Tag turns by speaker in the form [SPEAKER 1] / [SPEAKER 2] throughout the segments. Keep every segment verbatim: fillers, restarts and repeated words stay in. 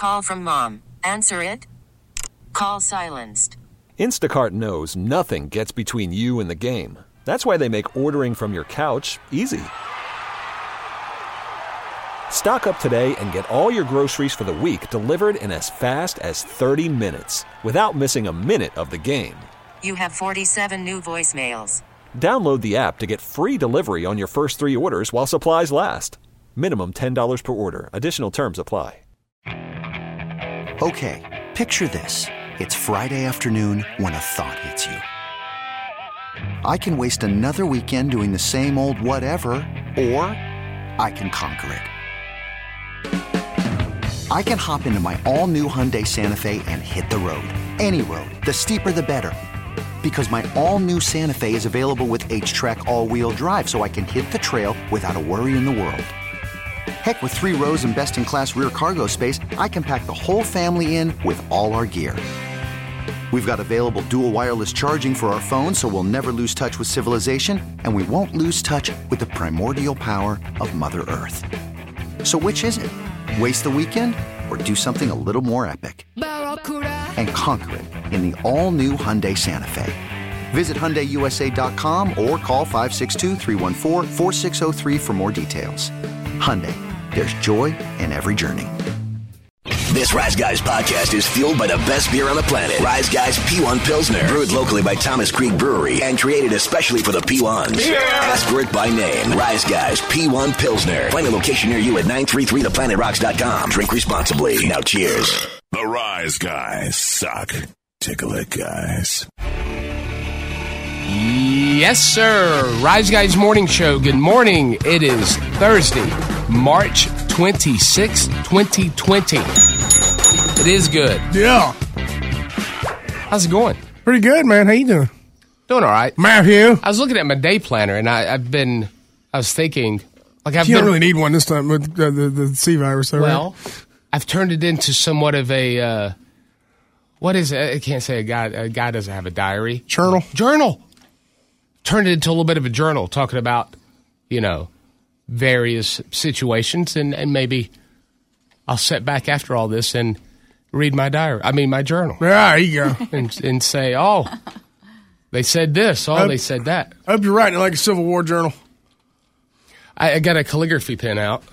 [SPEAKER 1] call from mom. Answer it. Call silenced.
[SPEAKER 2] Instacart knows nothing gets between you and the game. That's why they make ordering from your couch easy. Stock up today and get all your groceries for the week delivered in as fast as thirty minutes without missing a minute of the game.
[SPEAKER 1] You have forty-seven new voicemails.
[SPEAKER 2] Download the app to get free delivery on your first three orders while supplies last. Minimum ten dollars per order. Additional terms apply.
[SPEAKER 3] Okay, picture this. It's Friday afternoon when a thought hits you. I can waste another weekend doing the same old whatever, or I can conquer it. I can hop into my all-new Hyundai Santa Fe and hit the road. Any road. The steeper the better. Because my all-new Santa Fe is available with H-Track all-wheel drive, so I can hit the trail without a worry in the world. Heck, with three rows and best-in-class rear cargo space, I can pack the whole family in with all our gear. We've got available dual wireless charging for our phones, so we'll never lose touch with civilization, and we won't lose touch with the primordial power of Mother Earth. So which is it? Waste the weekend or do something a little more epic? And conquer it in the all-new Hyundai Santa Fe. Visit Hyundai U S A dot com or call five six two, three one four, four six zero three for more details. Hyundai, there's joy in every journey.
[SPEAKER 4] This Rise Guys podcast is fueled by the best beer on the planet. Rise Guys P one Pilsner. Brewed locally by Thomas Creek Brewery and created especially for the P ones. Yeah. Ask for it by name. Rise Guys P one Pilsner. Find a location near you at nine three three the planet rocks dot com. Drink responsibly. Now cheers.
[SPEAKER 5] The Rise Guys suck. Tickle it, guys.
[SPEAKER 6] Yes, sir. Rise Guys Morning Show. Good morning. It is Thursday, March twenty-sixth, twenty twenty. It is good.
[SPEAKER 7] Yeah.
[SPEAKER 6] How's it going?
[SPEAKER 7] Pretty good, man. How you doing?
[SPEAKER 6] Doing all right.
[SPEAKER 7] Matthew.
[SPEAKER 6] I was looking at my day planner, and I, I've been, I was thinking, like I've
[SPEAKER 7] you
[SPEAKER 6] been,
[SPEAKER 7] don't really need one this time with uh, the, the C virus. Though,
[SPEAKER 6] well,
[SPEAKER 7] right?
[SPEAKER 6] I've turned it into somewhat of a, uh, what is it? I can't say a guy, a guy doesn't have a diary.
[SPEAKER 7] Journal.
[SPEAKER 6] Journal. Turned it into a little bit of a journal, talking about, you know, various situations, and, and maybe I'll sit back after all this and read my diary. I mean, my journal.
[SPEAKER 7] Yeah, there you go.
[SPEAKER 6] And, and say, oh, they said this. Oh,
[SPEAKER 7] hope,
[SPEAKER 6] they said that.
[SPEAKER 7] I hope you're writing like a Civil War journal.
[SPEAKER 6] I, I got a calligraphy pen out.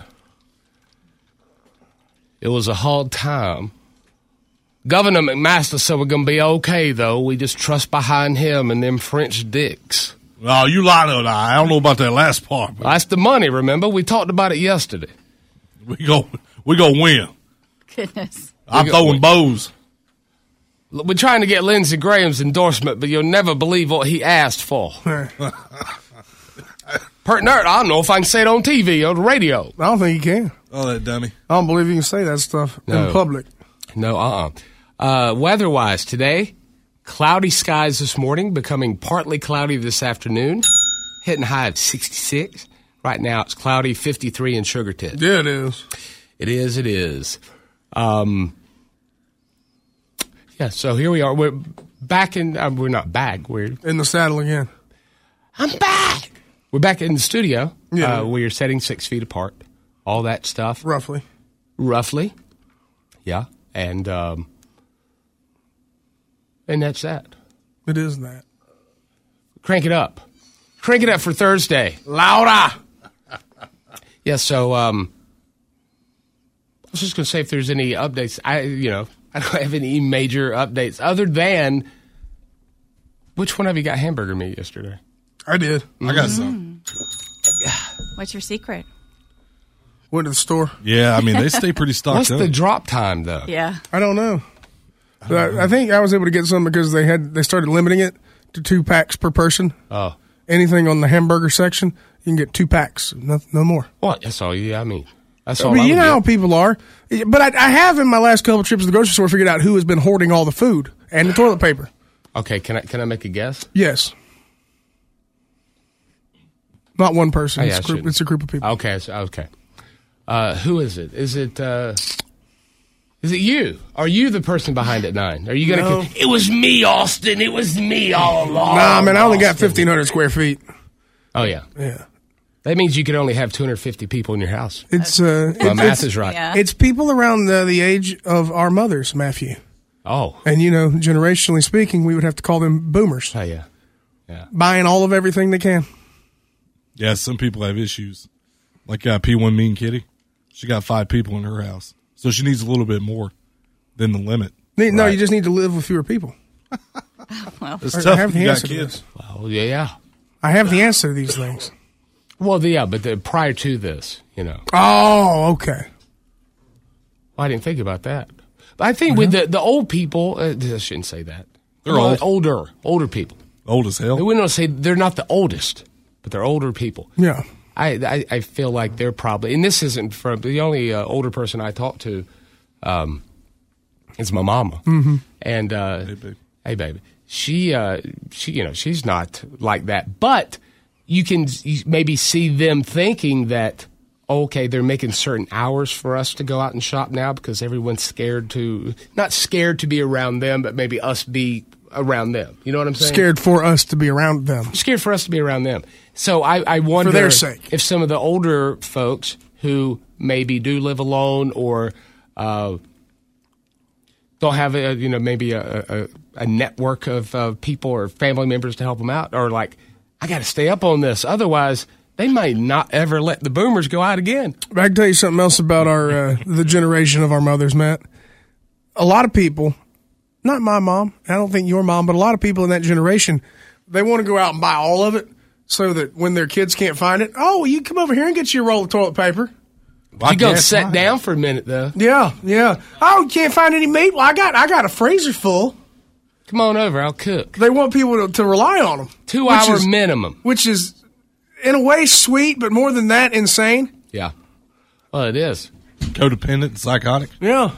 [SPEAKER 6] It was a hard time. Governor McMaster said we're going to be okay, though. We just trust behind him and them French dicks.
[SPEAKER 8] Oh, you lied on that. I don't know about that last part.
[SPEAKER 6] Well, that's the money, remember? We talked about it yesterday.
[SPEAKER 8] We go, we go win.
[SPEAKER 9] Goodness.
[SPEAKER 8] I'm
[SPEAKER 6] go
[SPEAKER 8] throwing
[SPEAKER 6] win.
[SPEAKER 8] bows.
[SPEAKER 6] We're trying to get Lindsey Graham's endorsement, but you'll never believe what he asked for. Pert nerd, I don't know if I can say it on T V or the radio.
[SPEAKER 7] I don't think you can.
[SPEAKER 8] Oh, that dummy.
[SPEAKER 7] I don't believe you can say that stuff
[SPEAKER 6] No.
[SPEAKER 7] in public.
[SPEAKER 6] No, uh-uh. Uh, weather-wise, today, cloudy skies this morning, becoming partly cloudy this afternoon, hitting high of sixty-six. Right now, it's cloudy, fifty-three in Sugar Tit.
[SPEAKER 7] Yeah, it is.
[SPEAKER 6] It is, it is. Um, yeah, so here we are. We're back in, uh, we're not back. We're
[SPEAKER 7] in the saddle again.
[SPEAKER 6] I'm back. We're back in the studio.
[SPEAKER 7] Yeah.
[SPEAKER 6] Uh, we are sitting six feet apart. All that stuff.
[SPEAKER 7] Roughly.
[SPEAKER 6] Roughly. Yeah. And, um, and that's that.
[SPEAKER 7] It is that.
[SPEAKER 6] Crank it up. Crank it up for Thursday.
[SPEAKER 7] Louder.
[SPEAKER 6] Yeah, so um, I was just going to say if there's any updates. I, you know, I don't have any major updates other than which one of you got hamburger meat yesterday?
[SPEAKER 7] I did.
[SPEAKER 8] I got some.
[SPEAKER 9] What's your secret?
[SPEAKER 7] Went to the store.
[SPEAKER 8] Yeah, I mean, they stay pretty stocked
[SPEAKER 6] What's
[SPEAKER 8] up.
[SPEAKER 6] the drop time, though?
[SPEAKER 9] Yeah.
[SPEAKER 7] I don't know. I, I think I was able to get some because they had they started limiting it to two packs per person.
[SPEAKER 6] Oh.
[SPEAKER 7] Anything on the hamburger section, you can get two packs, no, no more.
[SPEAKER 6] What? That's all you, I mean. That's
[SPEAKER 7] I
[SPEAKER 6] all
[SPEAKER 7] mean,
[SPEAKER 6] I
[SPEAKER 7] you
[SPEAKER 6] would
[SPEAKER 7] know how
[SPEAKER 6] get.
[SPEAKER 7] people are. But I, I have in my last couple trips to the grocery store figured out who has been hoarding all the food and the toilet paper.
[SPEAKER 6] Okay, can I can I make a guess?
[SPEAKER 7] Yes. Not one person.
[SPEAKER 6] Oh, yeah,
[SPEAKER 7] it's,
[SPEAKER 6] I
[SPEAKER 7] a group, it's a group of people.
[SPEAKER 6] Okay, so, okay. Uh, who is it? Is it uh, is it you? Are you the person behind at nine? Are you gonna?
[SPEAKER 7] No.
[SPEAKER 6] It was me, Austin. It was me all along.
[SPEAKER 7] Nah, man, I only got
[SPEAKER 6] Austin.
[SPEAKER 7] fifteen hundred square feet.
[SPEAKER 6] Oh yeah,
[SPEAKER 7] Yeah.
[SPEAKER 6] That means you could only have two hundred fifty people in your house.
[SPEAKER 7] It's uh,
[SPEAKER 6] My
[SPEAKER 7] it's,
[SPEAKER 6] math
[SPEAKER 7] it's,
[SPEAKER 6] is right.
[SPEAKER 9] Yeah.
[SPEAKER 7] it's people around the, the age of our mothers, Matthew.
[SPEAKER 6] Oh.
[SPEAKER 7] And, you know, generationally speaking, we would have to call them boomers.
[SPEAKER 6] Oh, yeah. Yeah.
[SPEAKER 7] Buying all of everything they can.
[SPEAKER 8] Yeah, some people have issues. Like uh, P one Mean Kitty. She got five people in her house. So she needs a little bit more than the limit.
[SPEAKER 7] No,
[SPEAKER 6] Right.
[SPEAKER 7] you just need to live with fewer people.
[SPEAKER 8] It's
[SPEAKER 7] I
[SPEAKER 8] tough
[SPEAKER 7] have
[SPEAKER 8] if
[SPEAKER 7] the
[SPEAKER 8] you got
[SPEAKER 7] answer to
[SPEAKER 8] kids.
[SPEAKER 7] this.
[SPEAKER 6] Well, yeah.
[SPEAKER 7] I have the answer to these things.
[SPEAKER 6] Well, yeah, but the, prior to this, you know.
[SPEAKER 7] Oh, okay.
[SPEAKER 6] Well, I didn't think about that. But I think with the, the old people, uh, I shouldn't say that.
[SPEAKER 8] They're
[SPEAKER 6] Well,
[SPEAKER 8] old.
[SPEAKER 6] Older. Older people.
[SPEAKER 8] Old as hell.
[SPEAKER 6] We wouldn't want to say they're not the oldest, but they're older people.
[SPEAKER 7] Yeah.
[SPEAKER 6] I, I, I feel like they're probably, and this isn't from the only uh, older person I talk to um, is my mama. Mm-hmm. And uh,
[SPEAKER 8] Hey, babe.
[SPEAKER 6] hey, baby, she, uh, she, you know, she's not like that. But you can you maybe see them thinking that, okay, they're making certain hours for us to go out and shop now because everyone's scared to, not scared to be around them, but maybe us be around them. You know what I'm saying?
[SPEAKER 7] Scared for us to be around them.
[SPEAKER 6] Scared for us to be around them. So I, I wonder
[SPEAKER 7] For their sake.
[SPEAKER 6] if some of the older folks who maybe do live alone or uh, don't have a, you know, maybe a, a, a network of uh, people or family members to help them out, or like, I got to stay up on this. Otherwise, they might not ever let the boomers go out again.
[SPEAKER 7] But I can tell you something else about our uh, the generation of our mothers, Matt. A lot of people, not my mom, I don't think your mom, but a lot of people in that generation, they want to go out and buy all of it so that when their kids can't find it, oh, well, you come over here and get you a roll of toilet paper.
[SPEAKER 8] Well, I
[SPEAKER 6] You go
[SPEAKER 8] guess
[SPEAKER 6] sit
[SPEAKER 8] not.
[SPEAKER 6] down for a minute, though.
[SPEAKER 7] Yeah, yeah. Oh, you can't find any meat? Well, I got I got a freezer full.
[SPEAKER 6] Come on over. I'll cook.
[SPEAKER 7] They want people to, to rely on them.
[SPEAKER 6] Two
[SPEAKER 7] which
[SPEAKER 6] hour
[SPEAKER 7] is-
[SPEAKER 6] minimum.
[SPEAKER 7] Which is, in a way, sweet, but more than that, insane.
[SPEAKER 6] Yeah. Well, it is.
[SPEAKER 8] Codependent, psychotic.
[SPEAKER 7] Yeah.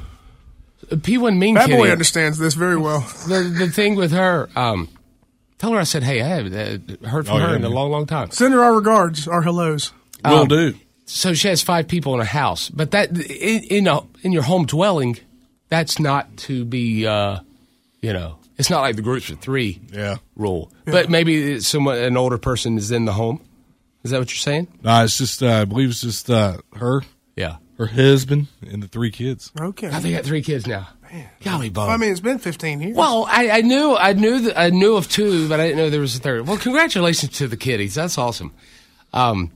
[SPEAKER 6] P one Mean
[SPEAKER 7] That
[SPEAKER 6] Kitty.
[SPEAKER 7] boy understands this very well.
[SPEAKER 6] the the thing with her, um, tell her I said, hey, I haven't uh, heard from
[SPEAKER 8] Oh,
[SPEAKER 6] her
[SPEAKER 8] yeah,
[SPEAKER 6] in a
[SPEAKER 8] man.
[SPEAKER 6] long, long time.
[SPEAKER 7] Send her our regards, our hellos.
[SPEAKER 8] Will
[SPEAKER 6] Um,
[SPEAKER 8] do.
[SPEAKER 6] So she has five people in her house, but that in in, a, in your home dwelling, that's not to be, uh, you know, it's not like the groups of three
[SPEAKER 8] Yeah.
[SPEAKER 6] rule. But maybe it's someone, an older person is in the home. Is that what you're saying?
[SPEAKER 8] No, it's just, uh, I believe it's just uh, her,
[SPEAKER 6] Yeah.
[SPEAKER 8] her husband, and the three kids.
[SPEAKER 7] Okay.
[SPEAKER 6] I think I got three kids now. Golly, Bob.
[SPEAKER 7] I mean, it's been fifteen years.
[SPEAKER 6] Well, I, I knew I knew that I knew of two, but I didn't know there was a third. Well, congratulations to the kiddies. That's awesome. Um,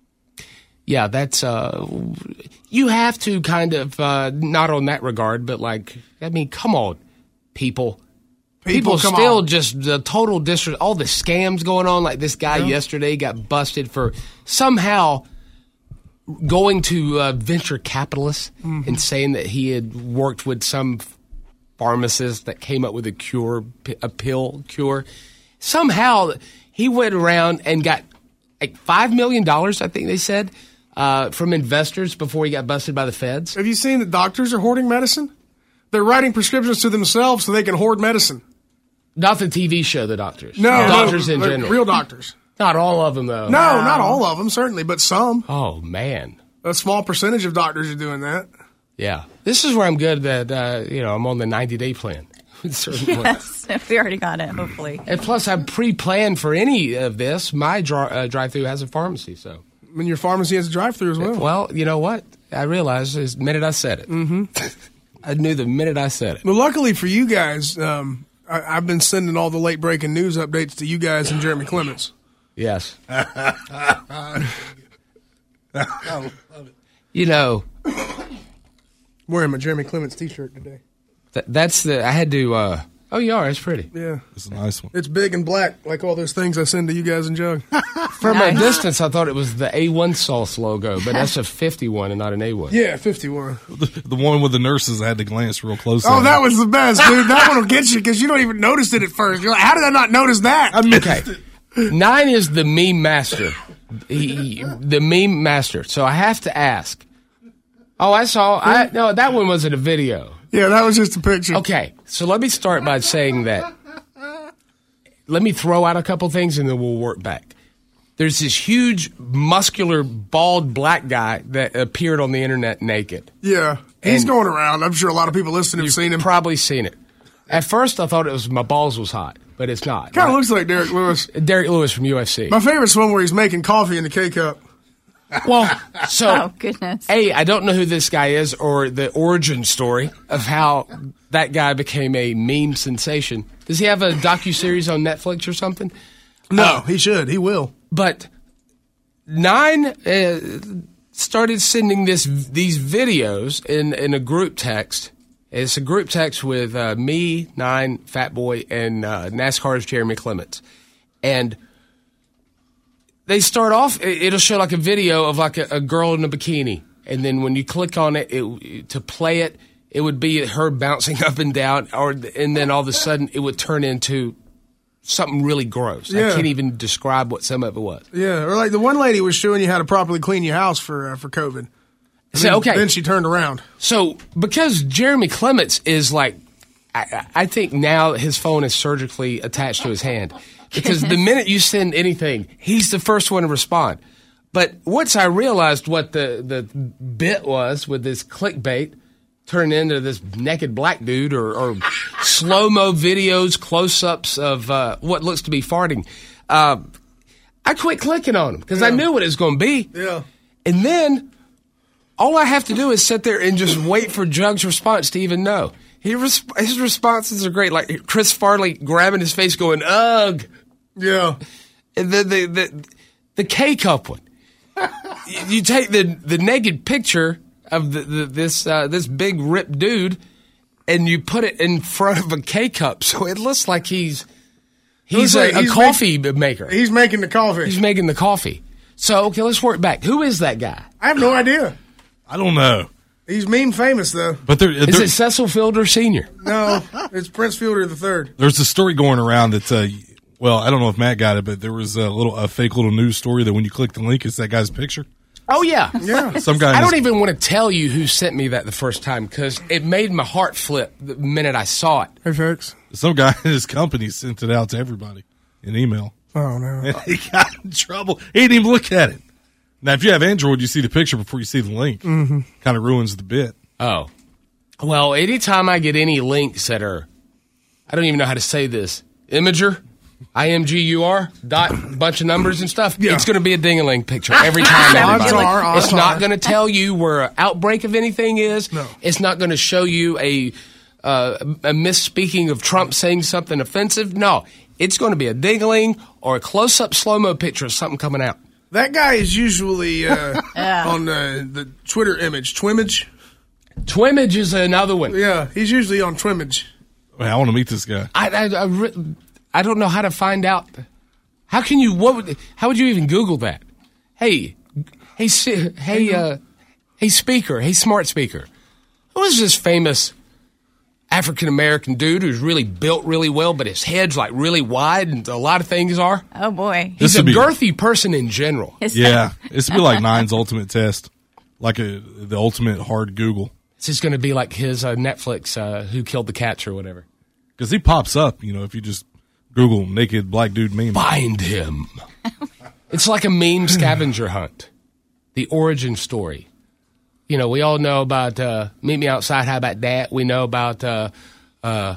[SPEAKER 6] yeah, that's uh, you have to kind of uh, not on that regard, but like, I mean, come on, people. People,
[SPEAKER 7] come
[SPEAKER 6] still
[SPEAKER 7] on.
[SPEAKER 6] just the total disrespect. All the scams going on. Like this guy yesterday got busted for somehow going to uh, venture capitalists
[SPEAKER 7] Mm-hmm.
[SPEAKER 6] and saying that he had worked with some pharmacist that came up with a cure, p- a pill cure. Somehow he went around and got like five million dollars, I think they said, uh, from investors before he got busted by the feds.
[SPEAKER 7] Have you seen that doctors are hoarding medicine? They're writing prescriptions to themselves so they can hoard medicine.
[SPEAKER 6] Not the T V show, the doctors.
[SPEAKER 7] No,
[SPEAKER 6] doctors
[SPEAKER 7] no,
[SPEAKER 6] in
[SPEAKER 7] like
[SPEAKER 6] general.
[SPEAKER 7] real doctors.
[SPEAKER 6] Not all of them, though.
[SPEAKER 7] No, not all of them, certainly, but some.
[SPEAKER 6] Oh, man.
[SPEAKER 7] A small percentage of doctors are doing that.
[SPEAKER 6] Yeah. This is where I'm good that, uh, you know, I'm on the ninety-day plan. Certainly.
[SPEAKER 9] Yes, we already got it, hopefully.
[SPEAKER 6] And plus, I'm pre-planned for any of this. My dri- uh, drive-through has a pharmacy, so.
[SPEAKER 7] I mean, your pharmacy has a drive-through as well.
[SPEAKER 6] Well, you know what? I realized the minute I said it. Mm-hmm. I knew the minute I said it.
[SPEAKER 7] But luckily for you guys, um, I, I've been sending all the late-breaking news updates to you guys and Jeremy Clements.
[SPEAKER 6] Yes. You know,
[SPEAKER 7] Wearing my Jeremy Clements T-shirt today.
[SPEAKER 6] th- that's the, I had to, uh, oh, you are, it's pretty.
[SPEAKER 7] Yeah.
[SPEAKER 8] It's a nice one.
[SPEAKER 7] It's big and black, like all those things I send to you guys and Jug.
[SPEAKER 6] From a
[SPEAKER 9] Nice.
[SPEAKER 6] distance, I thought it was the A one sauce logo, but that's a fifty-one and not an A one.
[SPEAKER 7] Yeah, fifty-one.
[SPEAKER 8] The, the one with the nurses, I had to glance real close
[SPEAKER 7] Oh,
[SPEAKER 8] at.
[SPEAKER 7] that was the best, dude. That one will get you because you don't even notice it at first. You're like, how did I not notice that?
[SPEAKER 8] I missed
[SPEAKER 6] Okay.
[SPEAKER 8] it.
[SPEAKER 6] Nine is the meme master. He, the meme master. So I have to ask. Oh, I saw. I no, that one wasn't a video.
[SPEAKER 7] Yeah, that was just a picture.
[SPEAKER 6] Okay, so let me start by saying that. Let me throw out a couple things and then we'll work back. There's this huge, muscular, bald black guy that appeared on the internet naked.
[SPEAKER 7] Yeah, he's
[SPEAKER 6] And-
[SPEAKER 7] going around. I'm sure a lot of people listening have
[SPEAKER 6] You've
[SPEAKER 7] seen him.
[SPEAKER 6] probably seen it. At first, I thought it was my balls was hot, but it's not.
[SPEAKER 7] Kind of looks like Derek Lewis.
[SPEAKER 6] Derek Lewis from U F C.
[SPEAKER 7] My favorite's one where he's making coffee in the K-cup.
[SPEAKER 6] Well, so
[SPEAKER 9] Oh, goodness.
[SPEAKER 6] A, I don't know who this guy is or the origin story of how that guy became a meme sensation. Does he have a docuseries on Netflix or something?
[SPEAKER 7] No,
[SPEAKER 6] Uh,
[SPEAKER 7] he should. He will.
[SPEAKER 6] But Nine uh, started sending this these videos in, in a group text. It's a group text with uh, me, Nine, Fat Boy, and uh, NASCAR's Jeremy Clements. And they start off, it'll show like a video of like a, a girl in a bikini. And then when you click on it, it to play it, it would be her bouncing up and down. or And then all of a sudden, it would turn into something really gross.
[SPEAKER 7] Yeah.
[SPEAKER 6] I can't even describe what some of it was.
[SPEAKER 7] Yeah, or like the one lady was showing you how to properly clean your house for uh, for COVID. And
[SPEAKER 6] So,
[SPEAKER 7] then,
[SPEAKER 6] okay.
[SPEAKER 7] Then she turned around.
[SPEAKER 6] So, because Jeremy Clements is like, I, I think now his phone is surgically attached to his hand. Because the minute you send anything, he's the first one to respond. But once I realized what the, the bit was with this clickbait, turned into this naked black dude or, or slow-mo videos, close-ups of uh, what looks to be farting, uh, I quit clicking on him because I knew what it was going to be.
[SPEAKER 7] Yeah.
[SPEAKER 6] And then all I have to do is sit there and just wait for Jug's response to even know. He res- his responses are great, like Chris Farley grabbing his face going, ugh.
[SPEAKER 7] Yeah.
[SPEAKER 6] And the, the, the, the K-Cup one. you, you take the, the naked picture of the, the, this uh, this big ripped dude and you put it in front of a K-Cup, so it looks like he's he's,
[SPEAKER 7] Looks
[SPEAKER 6] a,
[SPEAKER 7] like
[SPEAKER 6] a
[SPEAKER 7] he's
[SPEAKER 6] coffee maker.
[SPEAKER 7] He's making the coffee.
[SPEAKER 6] He's making the coffee. So, okay, let's work back. Who is that guy?
[SPEAKER 7] I have no idea.
[SPEAKER 8] I don't know.
[SPEAKER 7] He's meme famous, though.
[SPEAKER 8] But there,
[SPEAKER 6] Is
[SPEAKER 8] there-
[SPEAKER 6] it Cecil Fielder Senior?
[SPEAKER 7] No, it's Prince Fielder the third.
[SPEAKER 8] there's a story going around that, uh, well, I don't know if Matt got it, but there was a little a fake little news story that when you click the link, it's that guy's picture.
[SPEAKER 6] Oh, yeah.
[SPEAKER 7] Yeah.
[SPEAKER 8] Some guy.
[SPEAKER 6] I
[SPEAKER 8] in
[SPEAKER 6] don't
[SPEAKER 8] his-
[SPEAKER 6] even want to tell you who sent me that the first time because it made my heart flip the minute I saw it.
[SPEAKER 7] Hey, folks.
[SPEAKER 8] Some guy in his company sent it out to everybody in email.
[SPEAKER 7] Oh, no.
[SPEAKER 8] And he got in trouble. He didn't even look at it. Now, if you have Android, you see the picture before you see the link. Mm-hmm. Kind of ruins the bit.
[SPEAKER 6] Oh. Well, anytime I get any links that are, I don't even know how to say this, Imager, I M G U R, dot, bunch of numbers and stuff,
[SPEAKER 7] Yeah.
[SPEAKER 6] it's going to be a ding-a-ling picture every time.
[SPEAKER 7] Odds
[SPEAKER 6] everybody.
[SPEAKER 7] are, odds
[SPEAKER 6] It's not
[SPEAKER 7] are.
[SPEAKER 6] going to tell you where an outbreak of anything is.
[SPEAKER 7] No.
[SPEAKER 6] It's not going to show you a, uh, a misspeaking of Trump saying something offensive. No. It's going to be a ding-a-ling or a close-up slow-mo picture of something coming out.
[SPEAKER 7] That guy is usually uh, on uh, the Twitter image. Twimage?
[SPEAKER 6] Twimage is another one.
[SPEAKER 7] Yeah, he's usually on Twimage.
[SPEAKER 8] Man, I want to meet this guy.
[SPEAKER 6] I, I, I, re- I don't know how to find out. How can you? What? Would, how would you even Google that? Hey, hey, si- hey, uh, hey, speaker, hey, smart speaker. Who is this famous African American dude who's really built really well, but his head's like really wide, and a lot of things are.
[SPEAKER 9] Oh, boy.
[SPEAKER 6] He's
[SPEAKER 8] This
[SPEAKER 6] a
[SPEAKER 8] would be-
[SPEAKER 6] girthy person in general.
[SPEAKER 9] Is
[SPEAKER 8] Yeah. It's be like Nine's ultimate test. Like a the ultimate hard Google.
[SPEAKER 6] This is going to be like his uh, Netflix, uh, Who Killed the Cats or whatever.
[SPEAKER 8] Because he pops up, you know, if you just Google naked black dude meme.
[SPEAKER 6] Find him. It's like a meme scavenger hunt. The origin story. You know, we all know about uh, Meet Me Outside, How About That? We know about uh, uh,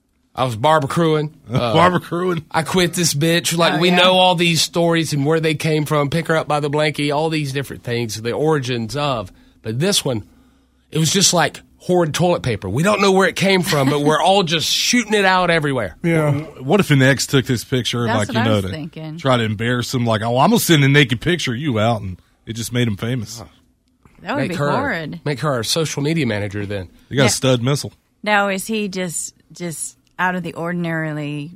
[SPEAKER 6] I was barbecuing. Uh,
[SPEAKER 8] Barbecuing.
[SPEAKER 6] I quit this bitch. Like,
[SPEAKER 9] Oh,
[SPEAKER 6] we
[SPEAKER 9] yeah.
[SPEAKER 6] know all these stories and where they came from. Pick her up by the blankie. All these different things, the origins of. But this one, it was just like hoard toilet paper. We don't know where it came from, but we're all just shooting it out everywhere.
[SPEAKER 7] Yeah.
[SPEAKER 8] What if an ex took this picture and,
[SPEAKER 9] That's
[SPEAKER 8] like,
[SPEAKER 9] what
[SPEAKER 8] you
[SPEAKER 9] I
[SPEAKER 8] know,
[SPEAKER 9] was
[SPEAKER 8] to
[SPEAKER 9] thinking.
[SPEAKER 8] try to embarrass him? Like, oh, I'm going to send a naked picture of you out. And it just made him famous.
[SPEAKER 9] That would
[SPEAKER 6] Make
[SPEAKER 9] be
[SPEAKER 6] her,
[SPEAKER 9] horrid.
[SPEAKER 6] make her our social media manager then.
[SPEAKER 8] You got
[SPEAKER 9] Yeah.
[SPEAKER 8] a stud missile.
[SPEAKER 9] Now, is he just just out of the ordinarily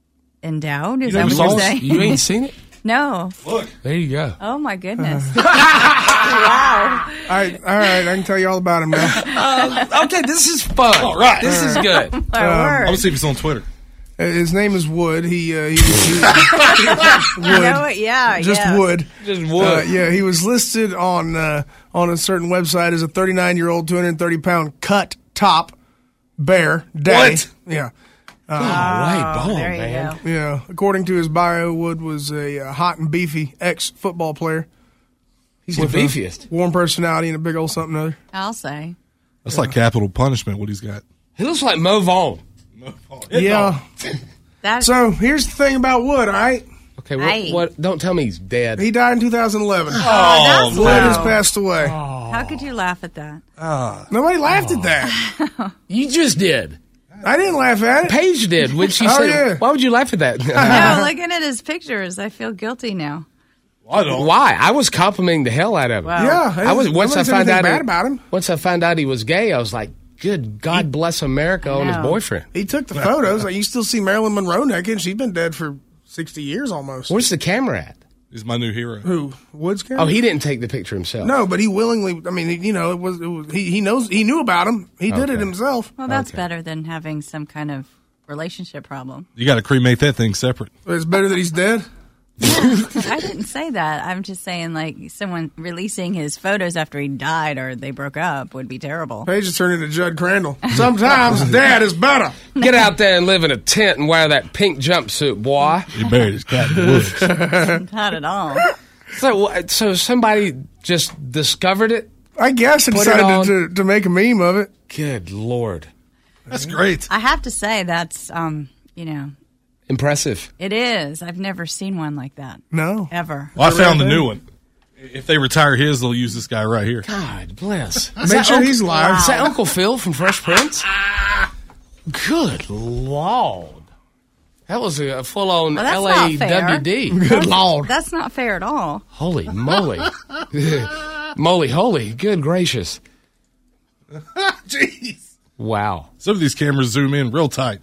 [SPEAKER 9] endowed? Is
[SPEAKER 8] You
[SPEAKER 9] that
[SPEAKER 8] never
[SPEAKER 9] what
[SPEAKER 8] saw
[SPEAKER 9] you're
[SPEAKER 8] us?
[SPEAKER 9] saying?
[SPEAKER 6] You ain't seen it?
[SPEAKER 9] No.
[SPEAKER 8] Look.
[SPEAKER 6] There you go.
[SPEAKER 9] Oh, my goodness.
[SPEAKER 7] All
[SPEAKER 9] wow.
[SPEAKER 7] right, all right, I can tell you all about him now.
[SPEAKER 6] Okay, this is fun.
[SPEAKER 8] All right.
[SPEAKER 6] This is good.
[SPEAKER 9] My
[SPEAKER 8] I'm
[SPEAKER 9] word.
[SPEAKER 8] going to see if he's on Twitter.
[SPEAKER 7] Uh, His name is Wood. He, uh, he, he
[SPEAKER 9] You know what? Yeah,
[SPEAKER 7] just
[SPEAKER 9] yeah.
[SPEAKER 7] Wood.
[SPEAKER 6] Just wood.
[SPEAKER 7] Uh, yeah, he was listed on uh, on a certain website as a thirty-nine year old, two hundred thirty pound cut top bear daddy.
[SPEAKER 8] What?
[SPEAKER 7] Yeah,
[SPEAKER 6] oh, right,
[SPEAKER 9] Oh,
[SPEAKER 6] bone,
[SPEAKER 9] there you
[SPEAKER 6] man.
[SPEAKER 9] go.
[SPEAKER 7] yeah. According to his bio, Wood was a uh, hot and beefy ex football player
[SPEAKER 6] He's the
[SPEAKER 7] with a
[SPEAKER 6] beefiest.
[SPEAKER 7] warm personality and a big old something other.
[SPEAKER 9] I'll say.
[SPEAKER 8] That's like capital punishment, what he's got.
[SPEAKER 6] He looks like Mo Vaughn.
[SPEAKER 7] Yeah.
[SPEAKER 9] That,
[SPEAKER 7] So here's the thing about Wood. All right,
[SPEAKER 6] Okay, what,
[SPEAKER 9] Aye.
[SPEAKER 6] what? Don't tell me he's dead.
[SPEAKER 7] He died in two thousand eleven.
[SPEAKER 9] Oh, that's
[SPEAKER 7] Glenn has
[SPEAKER 9] low.
[SPEAKER 7] passed away.
[SPEAKER 9] How could you laugh at that?
[SPEAKER 7] Nobody laughed at that.
[SPEAKER 6] You just did.
[SPEAKER 7] I didn't laugh at it.
[SPEAKER 6] Paige did when she
[SPEAKER 7] Oh,
[SPEAKER 6] said,
[SPEAKER 7] yeah.
[SPEAKER 6] "Why would you laugh at that?"
[SPEAKER 9] No, looking at his pictures, I feel guilty now.
[SPEAKER 8] I don't.
[SPEAKER 6] Why? I was complimenting the hell out of him.
[SPEAKER 9] Wow.
[SPEAKER 7] Yeah,
[SPEAKER 6] I was once I
[SPEAKER 7] nobody said
[SPEAKER 6] found
[SPEAKER 7] anything
[SPEAKER 6] out
[SPEAKER 7] bad
[SPEAKER 6] it-
[SPEAKER 7] about him.
[SPEAKER 6] Once I found out he was gay, I was like, "Good God bless America on his
[SPEAKER 9] know.
[SPEAKER 6] boyfriend."
[SPEAKER 7] He took the photos. Like, you still see Marilyn Monroe naked. She's been dead for sixty years almost.
[SPEAKER 6] Where's the camera at?
[SPEAKER 8] He's my new hero.
[SPEAKER 7] Who? Woods camera?
[SPEAKER 6] Oh, he didn't take the picture himself.
[SPEAKER 7] No, but he willingly. I mean, he, you know, it was, it was. He he knows. He knew about him. He did
[SPEAKER 6] Okay.
[SPEAKER 7] it himself.
[SPEAKER 9] Well, that's
[SPEAKER 6] Okay.
[SPEAKER 9] better than having some kind of relationship problem.
[SPEAKER 8] You got to cremate that thing separate.
[SPEAKER 7] It's better that he's dead.
[SPEAKER 9] I didn't say that. I'm just saying, like, someone releasing his photos after he died or they broke up would be terrible.
[SPEAKER 7] Paige has turned into Judd Crandall. Sometimes dad is better.
[SPEAKER 6] Get out there and live in a tent and wear that pink jumpsuit, boy.
[SPEAKER 8] He buried his cat in the woods.
[SPEAKER 9] Not at all.
[SPEAKER 6] So, so somebody just discovered it?
[SPEAKER 7] I guess I
[SPEAKER 6] Put it
[SPEAKER 7] decided
[SPEAKER 6] on.
[SPEAKER 7] to, to make a meme of it.
[SPEAKER 6] Good Lord.
[SPEAKER 8] That's great.
[SPEAKER 9] I have to say, that's, um, you know,
[SPEAKER 6] Impressive.
[SPEAKER 9] it is. I've never seen one like that.
[SPEAKER 7] No.
[SPEAKER 9] Ever.
[SPEAKER 8] Well, I found the new one. If they retire his, they'll use this guy right here.
[SPEAKER 6] God bless. Is
[SPEAKER 7] Make
[SPEAKER 6] that
[SPEAKER 7] sure
[SPEAKER 6] Uncle-
[SPEAKER 7] he's live.
[SPEAKER 6] Is that Uncle Phil from Fresh Prince? Good Lord. That was a full-on
[SPEAKER 9] Well, that's
[SPEAKER 6] L
[SPEAKER 9] not
[SPEAKER 6] A
[SPEAKER 9] fair.
[SPEAKER 6] W D.
[SPEAKER 7] Good Lord.
[SPEAKER 9] That's not fair at all.
[SPEAKER 6] Holy moly. Moly holy. Good gracious.
[SPEAKER 8] Jeez.
[SPEAKER 6] Wow.
[SPEAKER 8] Some of these cameras zoom in real tight.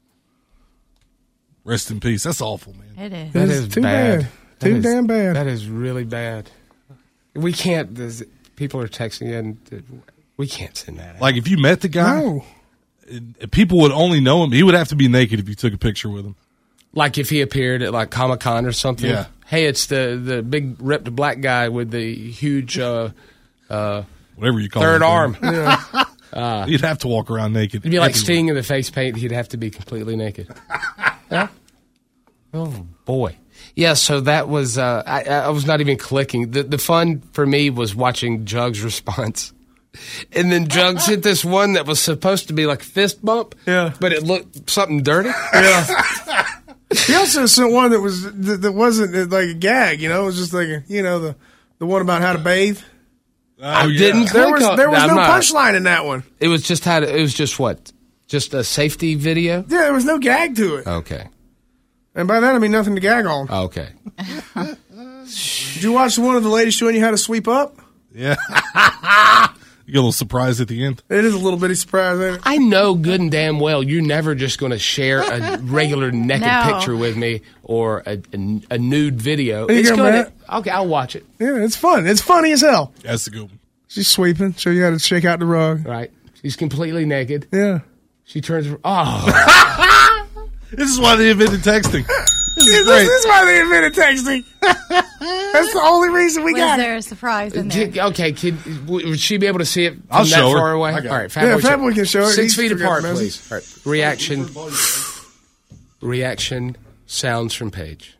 [SPEAKER 8] Rest in peace. That's awful, man.
[SPEAKER 9] It is.
[SPEAKER 6] That
[SPEAKER 7] It's
[SPEAKER 6] is
[SPEAKER 7] too
[SPEAKER 6] bad.
[SPEAKER 7] bad.
[SPEAKER 6] That
[SPEAKER 7] Too
[SPEAKER 6] is-
[SPEAKER 7] damn bad.
[SPEAKER 6] That is really bad. We can't. There's, people are texting in. We can't send that out.
[SPEAKER 8] Like, if you met the guy,
[SPEAKER 7] No.
[SPEAKER 8] uh, people would only know him. He would have to be naked if you took a picture with him.
[SPEAKER 6] Like if he appeared at like Comic Con or something.
[SPEAKER 8] Yeah.
[SPEAKER 6] Hey, it's the, the big ripped black guy with the huge uh, uh,
[SPEAKER 8] Whatever you call
[SPEAKER 6] third
[SPEAKER 8] it.
[SPEAKER 6] arm.
[SPEAKER 8] You'd have to walk around naked.
[SPEAKER 6] It'd be like
[SPEAKER 8] everywhere.
[SPEAKER 6] Sting in the face paint. He'd have to be completely naked. Yeah. Oh boy. Yeah. So that was. Uh, I, I was not even clicking. The the fun for me was watching Jug's response, and then Jugs hit this one that was supposed to be like a fist bump.
[SPEAKER 7] Yeah.
[SPEAKER 6] But it looked something dirty.
[SPEAKER 7] Yeah. He also sent one that was that, that wasn't uh, like a gag. You know, it was just like a, you know the the one about how to bathe.
[SPEAKER 8] Oh,
[SPEAKER 6] I
[SPEAKER 8] yeah.
[SPEAKER 6] didn't.
[SPEAKER 7] There
[SPEAKER 6] click
[SPEAKER 7] was
[SPEAKER 6] on-
[SPEAKER 7] there was
[SPEAKER 6] I'm
[SPEAKER 7] no
[SPEAKER 6] not-
[SPEAKER 7] punchline in that one.
[SPEAKER 6] It was just how. To, it was just what. Just a safety video.
[SPEAKER 7] Yeah, there was no gag to it.
[SPEAKER 6] Okay.
[SPEAKER 7] And by that I mean nothing to gag on.
[SPEAKER 6] Okay.
[SPEAKER 7] Did you watch the one of the lady showing you how to sweep up?
[SPEAKER 8] Yeah. You get a little surprise at the end.
[SPEAKER 7] It is a little bitty surprise, ain't it?
[SPEAKER 6] I know good and damn well you're never just going to share a regular naked
[SPEAKER 9] No.
[SPEAKER 6] picture with me or a, a, a nude video.
[SPEAKER 7] There you
[SPEAKER 6] It's
[SPEAKER 7] go,
[SPEAKER 6] gonna,
[SPEAKER 7] Matt.
[SPEAKER 6] okay, I'll watch it.
[SPEAKER 7] Yeah, it's fun. It's funny as hell.
[SPEAKER 8] That's a good one.
[SPEAKER 7] She's sweeping, show you how to shake out the rug.
[SPEAKER 6] Right? She's completely naked.
[SPEAKER 7] Yeah.
[SPEAKER 6] She turns. Oh,
[SPEAKER 8] This is why they invented texting. This
[SPEAKER 7] This,
[SPEAKER 8] is great.
[SPEAKER 7] this is why they invented texting. That's the only reason we
[SPEAKER 9] Was
[SPEAKER 7] got it.
[SPEAKER 9] there a surprise in there?
[SPEAKER 6] Kid- okay. Kid, w- would she be able to see it from
[SPEAKER 8] I'll
[SPEAKER 6] that
[SPEAKER 8] show her.
[SPEAKER 6] far away?
[SPEAKER 8] I got
[SPEAKER 6] All
[SPEAKER 8] it.
[SPEAKER 6] right, Fat
[SPEAKER 7] Yeah,
[SPEAKER 6] Boy,
[SPEAKER 7] Fat
[SPEAKER 6] show-
[SPEAKER 7] Boy can show it.
[SPEAKER 6] Six
[SPEAKER 7] He's
[SPEAKER 6] feet
[SPEAKER 7] forgot
[SPEAKER 6] apart,
[SPEAKER 7] the message.
[SPEAKER 6] please. All right. Reaction. Reaction sounds from Paige.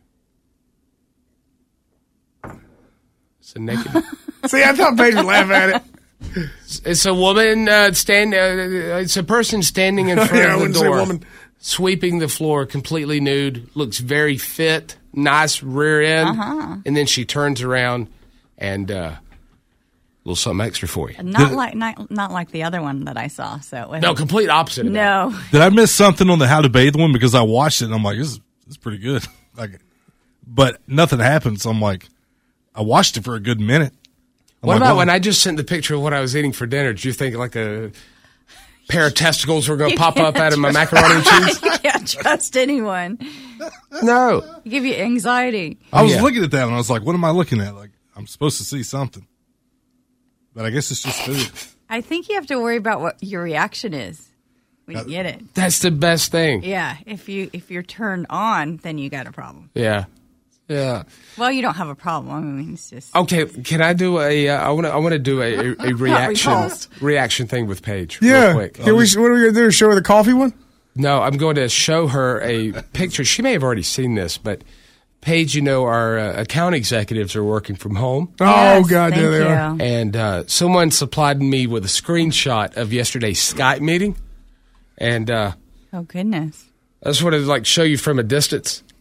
[SPEAKER 6] It's a naked.
[SPEAKER 7] See, I thought Paige would laugh at it.
[SPEAKER 6] It's a woman uh, stand. Uh, it's a person standing in front
[SPEAKER 7] Yeah, I
[SPEAKER 6] of the
[SPEAKER 7] wouldn't say
[SPEAKER 6] door,
[SPEAKER 7] woman.
[SPEAKER 6] sweeping the floor, completely nude. Looks very fit, nice rear end,
[SPEAKER 9] Uh-huh.
[SPEAKER 6] and then she turns around and uh, a little something extra for you.
[SPEAKER 9] Not like not, not like the other one that I saw. So it was,
[SPEAKER 6] No, complete opposite. Of that.
[SPEAKER 9] no.
[SPEAKER 8] Did I miss something on the How to Bathe one? Because I watched it and I'm like, this is, this is pretty good. Like, but nothing happened. So I'm like, I watched it for a good minute. I'm
[SPEAKER 6] What
[SPEAKER 8] like,
[SPEAKER 6] about
[SPEAKER 8] oh,
[SPEAKER 6] when I just sent the picture of what I was eating for dinner? Did you think like a pair of testicles were going to pop up out of my macaroni and cheese?
[SPEAKER 9] You can't trust anyone.
[SPEAKER 6] No.
[SPEAKER 9] It give you anxiety.
[SPEAKER 8] I was
[SPEAKER 6] yeah.
[SPEAKER 8] looking at that and I was like, what am I looking at? Like, I'm supposed to see something. But I guess it's just food.
[SPEAKER 9] I think you have to worry about what your reaction is when you get it.
[SPEAKER 6] That's the best thing.
[SPEAKER 9] Yeah, if you if you're turned on, then you got a problem.
[SPEAKER 6] Yeah. Yeah.
[SPEAKER 9] Well, you don't have a problem. I mean, it's just
[SPEAKER 6] Okay, can I do a? Uh, I want to. I want to do a, a, a reaction
[SPEAKER 9] repulsed.
[SPEAKER 6] reaction thing with Paige.
[SPEAKER 7] Yeah.
[SPEAKER 6] Real quick.
[SPEAKER 7] Here we, what are we going to do? Show her the coffee one?
[SPEAKER 6] No, I'm going to show her a picture. She may have already seen this, but Paige, you know, our uh, account executives are working from home,
[SPEAKER 7] Oh,
[SPEAKER 9] Yes,
[SPEAKER 7] God,
[SPEAKER 9] thank
[SPEAKER 7] there they
[SPEAKER 9] you.
[SPEAKER 7] are.
[SPEAKER 6] and uh, someone supplied me with a screenshot of yesterday's Skype meeting, and uh,
[SPEAKER 9] Oh goodness.
[SPEAKER 6] I just want to like show you from a distance.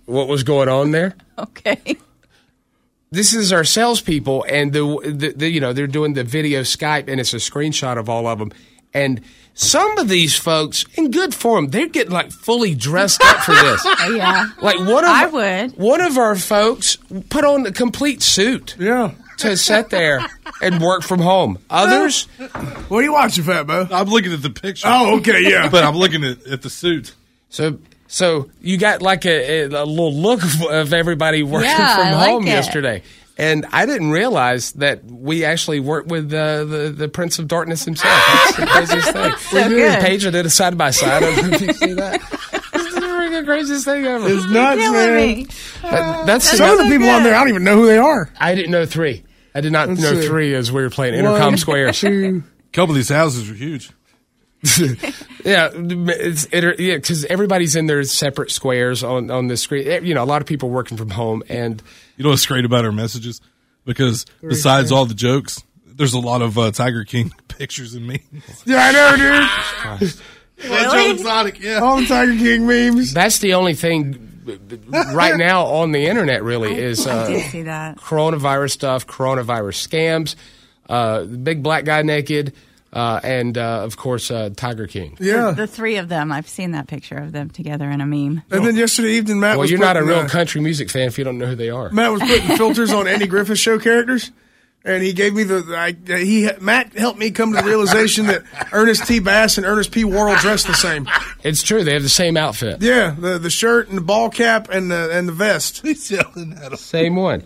[SPEAKER 6] what was going on there.
[SPEAKER 9] Okay.
[SPEAKER 6] This is our salespeople, and the, the, the you know they're doing the video Skype, and it's a screenshot of all of them. And some of these folks, in good form, they're getting like fully dressed up for this.
[SPEAKER 9] Yeah,
[SPEAKER 6] like one of
[SPEAKER 9] I would.
[SPEAKER 6] One of our folks put on a complete suit.
[SPEAKER 7] Yeah.
[SPEAKER 6] To sit there and work from home. Others,
[SPEAKER 7] what are you watching, Fat Bo?
[SPEAKER 8] I'm looking at the picture.
[SPEAKER 7] Oh, okay, yeah.
[SPEAKER 8] But I'm looking at, at the suit.
[SPEAKER 6] So. So you got like a, a, a little look of, of everybody working
[SPEAKER 9] yeah,
[SPEAKER 6] from
[SPEAKER 9] I like
[SPEAKER 6] home
[SPEAKER 9] it.
[SPEAKER 6] yesterday. And I didn't realize that we actually worked with uh, the, the Prince of Darkness himself. That's the craziest thing.
[SPEAKER 9] So good.
[SPEAKER 6] Paige did a side-by-side. I don't know if you see that. It's the craziest thing ever.
[SPEAKER 7] It's nuts,
[SPEAKER 9] Killing
[SPEAKER 7] man.
[SPEAKER 9] me.
[SPEAKER 6] That, that's
[SPEAKER 7] Some of the people on there, I don't even know who they are.
[SPEAKER 6] I didn't know three. I did not
[SPEAKER 7] Let's
[SPEAKER 6] know
[SPEAKER 7] see.
[SPEAKER 6] three as we were playing Intercom
[SPEAKER 7] One,
[SPEAKER 6] Squares.
[SPEAKER 7] two.
[SPEAKER 8] A couple of these houses are huge.
[SPEAKER 6] yeah, it's it, yeah, because everybody's in their separate squares on, on the screen. You know, a lot of people working from home, and
[SPEAKER 8] You know what's great about our messages? Because besides all the jokes, there's a lot of uh, Tiger King pictures and memes.
[SPEAKER 7] Yeah, I know, dude.
[SPEAKER 9] Really?
[SPEAKER 8] Joe Exotic, yeah.
[SPEAKER 7] All the Tiger King memes.
[SPEAKER 6] that's the only thing right now on the internet. Really, is
[SPEAKER 9] I
[SPEAKER 6] uh,
[SPEAKER 9] did see that.
[SPEAKER 6] coronavirus stuff, coronavirus scams, uh, the big black guy naked, uh, and uh, of course uh, Tiger King.
[SPEAKER 7] Yeah.
[SPEAKER 9] The, the three of them. I've seen that picture of them together in a meme.
[SPEAKER 7] And then yesterday evening, Matt
[SPEAKER 6] Well,
[SPEAKER 7] was
[SPEAKER 6] you're not a
[SPEAKER 7] putting,
[SPEAKER 6] real
[SPEAKER 7] uh,
[SPEAKER 6] country music fan if you don't know who they are.
[SPEAKER 7] Matt was putting filters on Andy Griffith Show characters, and he gave me the. I, he Matt helped me come to the realization that Ernest T. Bass and Ernest P. Worrell dress the same.
[SPEAKER 6] It's true; they have the same outfit,
[SPEAKER 7] Yeah, the the shirt and the ball cap and the and the vest.
[SPEAKER 8] He's yelling at him.
[SPEAKER 6] same one.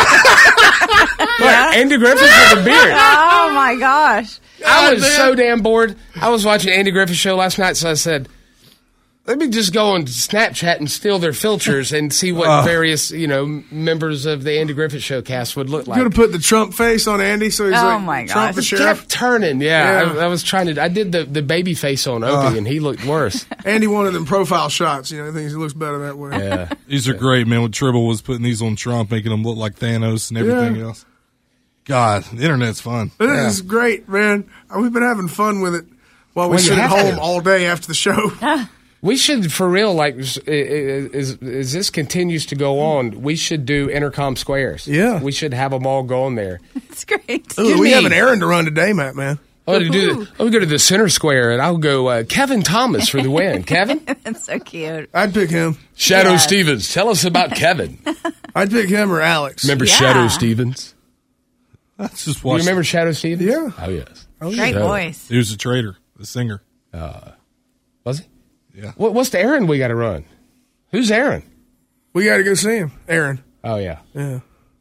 [SPEAKER 6] But Andy Griffith with a beard.
[SPEAKER 9] Oh my gosh!
[SPEAKER 6] I was so damn bored. I was watching Andy Griffith Show last night, so I said, let me just go on Snapchat and steal their filters and see what various, you know, members of the Andy Griffith Show cast would look like.
[SPEAKER 7] Could have put the Trump face on Andy, so he's
[SPEAKER 9] Oh,
[SPEAKER 7] like
[SPEAKER 9] my
[SPEAKER 7] Trump
[SPEAKER 9] gosh.
[SPEAKER 7] the
[SPEAKER 6] It
[SPEAKER 7] sheriff.
[SPEAKER 6] kept turning, yeah.
[SPEAKER 7] Yeah.
[SPEAKER 6] I, I was trying to. I did the, the baby face on Opie, and he looked worse.
[SPEAKER 7] Andy wanted them profile shots. You know, I think he looks better that way.
[SPEAKER 6] Yeah,
[SPEAKER 8] These are great, man. When Tribble was putting these on Trump, making him look like Thanos and everything
[SPEAKER 7] Yeah.
[SPEAKER 8] else. God, the internet's fun.
[SPEAKER 7] It is great, man. We've been having fun with it while we
[SPEAKER 6] Well, you
[SPEAKER 7] sit at
[SPEAKER 6] have
[SPEAKER 7] home
[SPEAKER 6] to.
[SPEAKER 7] all day after the show.
[SPEAKER 6] we should for real. Like, as, as, as this continues to go on, we should do intercom squares.
[SPEAKER 7] Yeah.
[SPEAKER 6] we should have them all go on there.
[SPEAKER 9] It's great.
[SPEAKER 7] Ooh,
[SPEAKER 6] Give
[SPEAKER 7] we
[SPEAKER 6] me-
[SPEAKER 7] have an errand to run today, Matt, man.
[SPEAKER 6] I'll do. The, I'll go to the center square, and I'll go uh, Kevin Thomas for the win. Kevin.
[SPEAKER 9] That's so cute.
[SPEAKER 7] I'd pick him.
[SPEAKER 6] Shadow
[SPEAKER 9] Yeah.
[SPEAKER 6] Stevens, tell us about Kevin.
[SPEAKER 7] I'd pick him or Alex.
[SPEAKER 6] Remember
[SPEAKER 9] Yeah.
[SPEAKER 6] Shadow Stevens?
[SPEAKER 8] That's just
[SPEAKER 6] You
[SPEAKER 8] watch.
[SPEAKER 6] remember Shadow Stevens?
[SPEAKER 7] Yeah.
[SPEAKER 6] Oh, yes.
[SPEAKER 9] Great
[SPEAKER 6] So-
[SPEAKER 9] voice.
[SPEAKER 8] He was a traitor, the singer.
[SPEAKER 6] Was he?
[SPEAKER 8] Yeah.
[SPEAKER 6] What, what's the errand we got to run? Who's Aaron?
[SPEAKER 7] We got to go see him, Aaron.
[SPEAKER 6] Oh, yeah.
[SPEAKER 7] Yeah.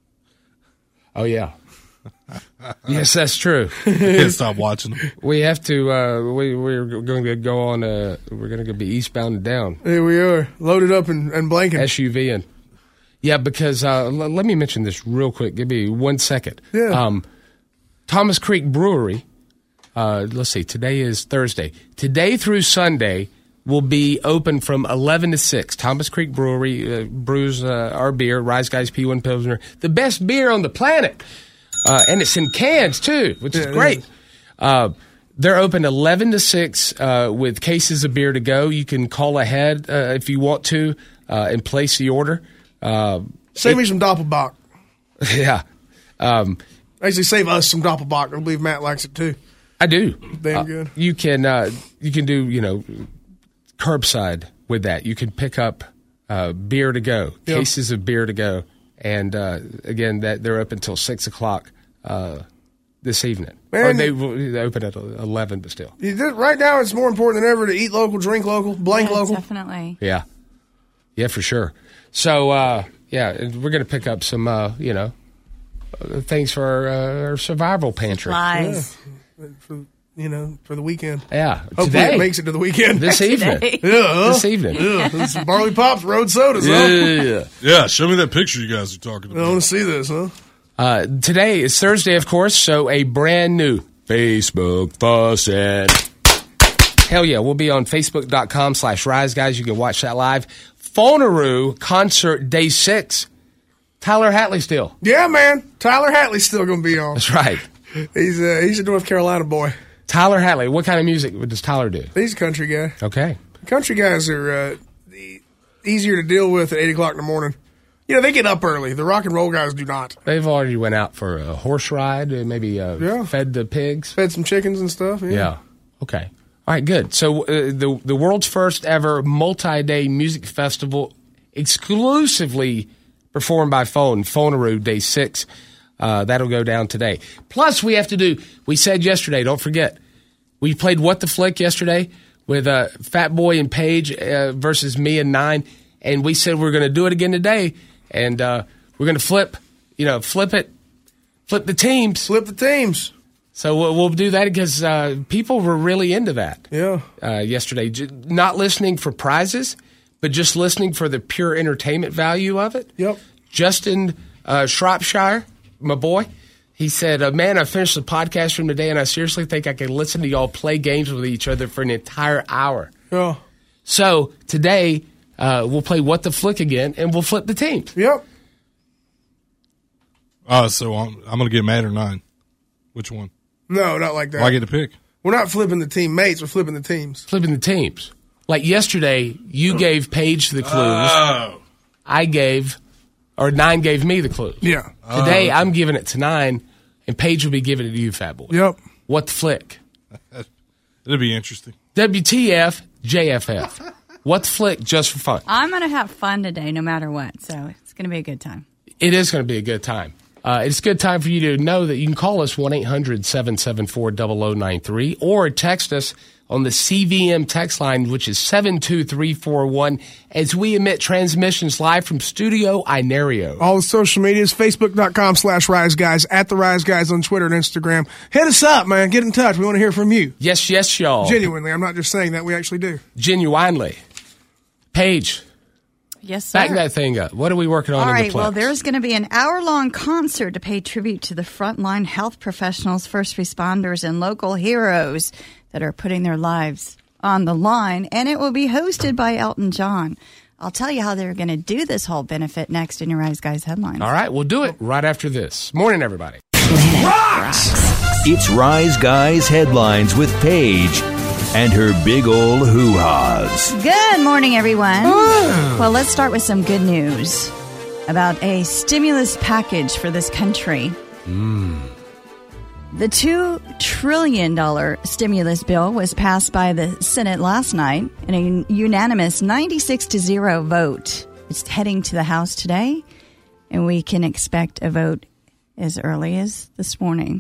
[SPEAKER 6] Oh, yeah. Yes, that's true.
[SPEAKER 8] I can't stop watching him.
[SPEAKER 6] We have to, uh, we, we're going to go on, uh, we're going to be eastbound and down,
[SPEAKER 7] Here we are, loaded up and, and blanking.
[SPEAKER 6] SUVing. Yeah, because, uh, l- let me mention this real quick. Give me one second.
[SPEAKER 7] Yeah.
[SPEAKER 6] Um, Thomas Creek Brewery, uh, let's see, today is Thursday. Today through Sunday will be open from eleven to six. Thomas Creek Brewery uh, brews uh, our beer, Rise Guys P one Pilsner, the best beer on the planet. Uh, and it's in cans, too, which is
[SPEAKER 7] Yeah, it
[SPEAKER 6] great.
[SPEAKER 7] is.
[SPEAKER 6] Uh, they're open eleven to six uh, with cases of beer to go. You can call ahead uh, if you want to uh, and place the order. Uh,
[SPEAKER 7] Save me some Doppelbock.
[SPEAKER 6] yeah. Um,
[SPEAKER 7] Actually, save us some Doppelbock. I believe Matt likes it too.
[SPEAKER 6] I do.
[SPEAKER 7] Damn
[SPEAKER 6] Uh,
[SPEAKER 7] good.
[SPEAKER 6] You can uh, you can do you know curbside with that. You can pick up uh, beer to go,
[SPEAKER 7] Yep.
[SPEAKER 6] cases of beer to go, and uh, again that they're open until six o'clock uh, this evening. Or
[SPEAKER 7] Man.
[SPEAKER 6] they will they open at eleven, but still.
[SPEAKER 7] You did- Right now, it's more important than ever to eat local, drink local, blank
[SPEAKER 9] Yeah,
[SPEAKER 7] local.
[SPEAKER 9] definitely.
[SPEAKER 6] Yeah, yeah, for sure. So uh, yeah, and we're going to pick up some uh, you know uh, things for our, uh, our survival pantry.
[SPEAKER 9] Lies.
[SPEAKER 7] For, you know, for the weekend.
[SPEAKER 6] Yeah,
[SPEAKER 7] Hopefully
[SPEAKER 6] today
[SPEAKER 7] it makes it to the weekend.
[SPEAKER 6] this evening.
[SPEAKER 9] Today.
[SPEAKER 7] yeah, huh?
[SPEAKER 6] This evening.
[SPEAKER 7] Yeah, this is Barley Pops, Road Sodas, huh?
[SPEAKER 6] Yeah.
[SPEAKER 8] Yeah, show me that picture you guys are talking
[SPEAKER 7] I want
[SPEAKER 8] about.
[SPEAKER 7] to see this, huh?
[SPEAKER 6] Uh, today is Thursday, of course, so a brand new Facebook faucet. Hell yeah, we'll be on Facebook.com slash Rise Guys. You can watch that live. Phonaroo concert day six. Tyler Hatley still.
[SPEAKER 7] Yeah, man. Tyler Hatley's still going to be on.
[SPEAKER 6] That's right.
[SPEAKER 7] He's uh, he's a North Carolina boy.
[SPEAKER 6] Tyler Hatley. What kind of music does Tyler do?
[SPEAKER 7] He's a country guy.
[SPEAKER 6] Okay.
[SPEAKER 7] Country guys are uh, the, easier to deal with at eight o'clock in the morning. You know, they get up early. The rock and roll guys do not.
[SPEAKER 6] They've already went out for a horse ride, and maybe uh,
[SPEAKER 7] Yeah.
[SPEAKER 6] fed the pigs.
[SPEAKER 7] Fed some chickens and stuff. Yeah.
[SPEAKER 6] Yeah. Okay. All right, good. So uh, the the world's first ever multi-day music festival exclusively performed by phone, Phoneroo, day six. Uh, that'll go down today. Plus, we have to do, we said yesterday, don't forget, we played What the Flick yesterday with uh, Fat Boy and Paige uh, versus me and Nine, and we said we're going to do it again today, and uh, we're going to flip, you know, flip it, flip the teams.
[SPEAKER 7] Flip the teams.
[SPEAKER 6] So we'll, we'll do that because uh, people were really into that.
[SPEAKER 7] Yeah.
[SPEAKER 6] Uh, yesterday, J- not listening for prizes, but just listening for the pure entertainment value of it.
[SPEAKER 7] Yep.
[SPEAKER 6] Justin uh, Shropshire, my boy, he said, uh, man, I finished the podcast from today, and I seriously think I could listen to y'all play games with each other for an entire hour.
[SPEAKER 7] Yeah.
[SPEAKER 6] So today, uh, we'll play What the Flick again, and we'll flip the teams.
[SPEAKER 7] Yep.
[SPEAKER 8] Uh, so I'm, I'm going to get mad or nine. Which one?
[SPEAKER 7] No, not like that.
[SPEAKER 8] Well, I get to pick.
[SPEAKER 7] We're not flipping the teammates. We're flipping the teams.
[SPEAKER 6] Flipping the teams. Like yesterday, you gave Paige the clues.
[SPEAKER 8] Oh.
[SPEAKER 6] I gave, or Nine gave me the clues.
[SPEAKER 7] Yeah.
[SPEAKER 6] Today, I'm giving it to Nine, and Paige will be giving it to you, Fat Boy.
[SPEAKER 7] Yep.
[SPEAKER 6] What the Flick?
[SPEAKER 8] It'll be interesting.
[SPEAKER 6] W T F, J F F. What the Flick, just for fun.
[SPEAKER 9] I'm going to have fun today no matter what, so it's going to be a good time.
[SPEAKER 6] It is going to be a good time. Uh, it's a good time for you to know that you can call us one eight hundred seven seven four zero zero nine three or text us on the C V M text line, which is seven two three four one, as we emit transmissions live from Studio Inario.
[SPEAKER 7] All the social medias, facebook.com slash Rise Guys, at the Rise Guys on Twitter and Instagram. Hit us up, man. Get in touch. We want to hear from you.
[SPEAKER 6] Yes, yes, y'all.
[SPEAKER 7] Genuinely. I'm not just saying that. We actually do.
[SPEAKER 6] Genuinely. Paige,
[SPEAKER 9] Yes, sir.
[SPEAKER 6] back that thing up. What are we working on
[SPEAKER 9] All
[SPEAKER 6] in
[SPEAKER 9] right,
[SPEAKER 6] the
[SPEAKER 9] well,
[SPEAKER 6] Plex?
[SPEAKER 9] there's going to be an hour-long concert to pay tribute to the frontline health professionals, first responders, and local heroes that are putting their lives on the line, and it will be hosted by Elton John. I'll tell you how they're going to do this whole benefit next in your Rise Guys headlines.
[SPEAKER 6] All right, we'll do it right after this. Morning, everybody.
[SPEAKER 10] It's Rise Guys Headlines with Paige and her big old hoo-has.
[SPEAKER 9] Good morning, everyone. Well, let's start with some good news about a stimulus package for this country.
[SPEAKER 6] Mm.
[SPEAKER 9] The two trillion dollars stimulus bill was passed by the Senate last night in a unanimous ninety-six to zero vote. It's heading to the House today, and we can expect a vote as early as this morning.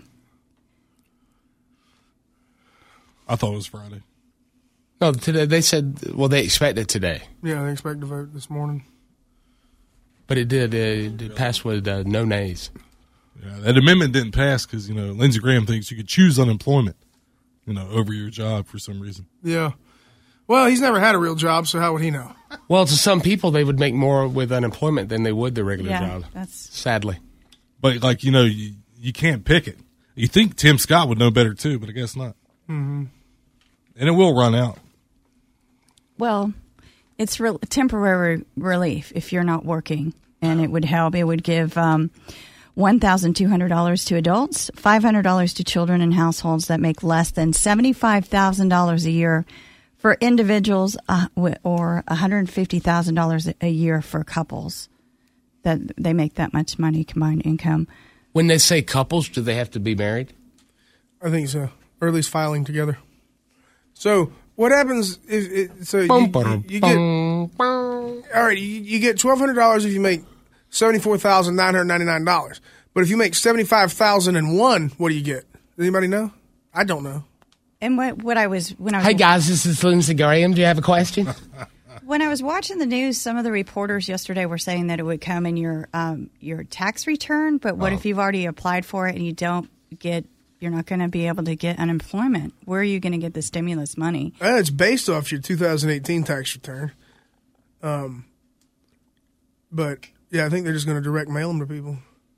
[SPEAKER 8] I thought it was Friday.
[SPEAKER 6] No, today they said, well, they expect it today.
[SPEAKER 7] Yeah, they expect to vote this morning.
[SPEAKER 6] But it did. Uh, it passed with uh, no nays.
[SPEAKER 8] Yeah, that amendment didn't pass because, you know, Lindsey Graham thinks you could choose unemployment, you know, over your job for some reason.
[SPEAKER 7] Yeah. Well, he's never had a real job, so how would he know?
[SPEAKER 6] Well, to some people, they would make more with unemployment than they would their regular
[SPEAKER 9] Yeah,
[SPEAKER 6] job.
[SPEAKER 9] that's
[SPEAKER 6] Sadly.
[SPEAKER 8] But, like, you know, you, you can't pick it. You think Tim Scott would know better, too, but I guess not.
[SPEAKER 7] Mm-hmm.
[SPEAKER 8] And it will run out.
[SPEAKER 9] Well, it's re- temporary relief if you're not working, and it would help. It would give um, one thousand two hundred dollars to adults, five hundred dollars to children in households that make less than seventy-five thousand dollars a year for individuals, uh, or one hundred fifty thousand dollars a year for couples that they make that much money combined income.
[SPEAKER 6] When they say couples, do they have to be married?
[SPEAKER 7] I think so. Or at least filing together. So what happens is it, so you, you, you get all right. You, you get twelve hundred dollars if you make seventy four thousand nine hundred ninety nine dollars. But if you make seventy five thousand and one, what do you get? Does anybody know? I don't know.
[SPEAKER 9] And what what I was when I was
[SPEAKER 6] Hey guys, this is Lindsey Graham. Do you have a question?
[SPEAKER 9] When I was watching the news, some of the reporters yesterday were saying that it would come in your um, your tax return. But what
[SPEAKER 6] Oh.
[SPEAKER 9] if you've already applied for it and you don't get? You're not going to be able to get unemployment. Where are you going to get the stimulus money?
[SPEAKER 7] Uh, it's based off your two thousand eighteen tax return. Um, but yeah, I think they're just going to direct mail them to people.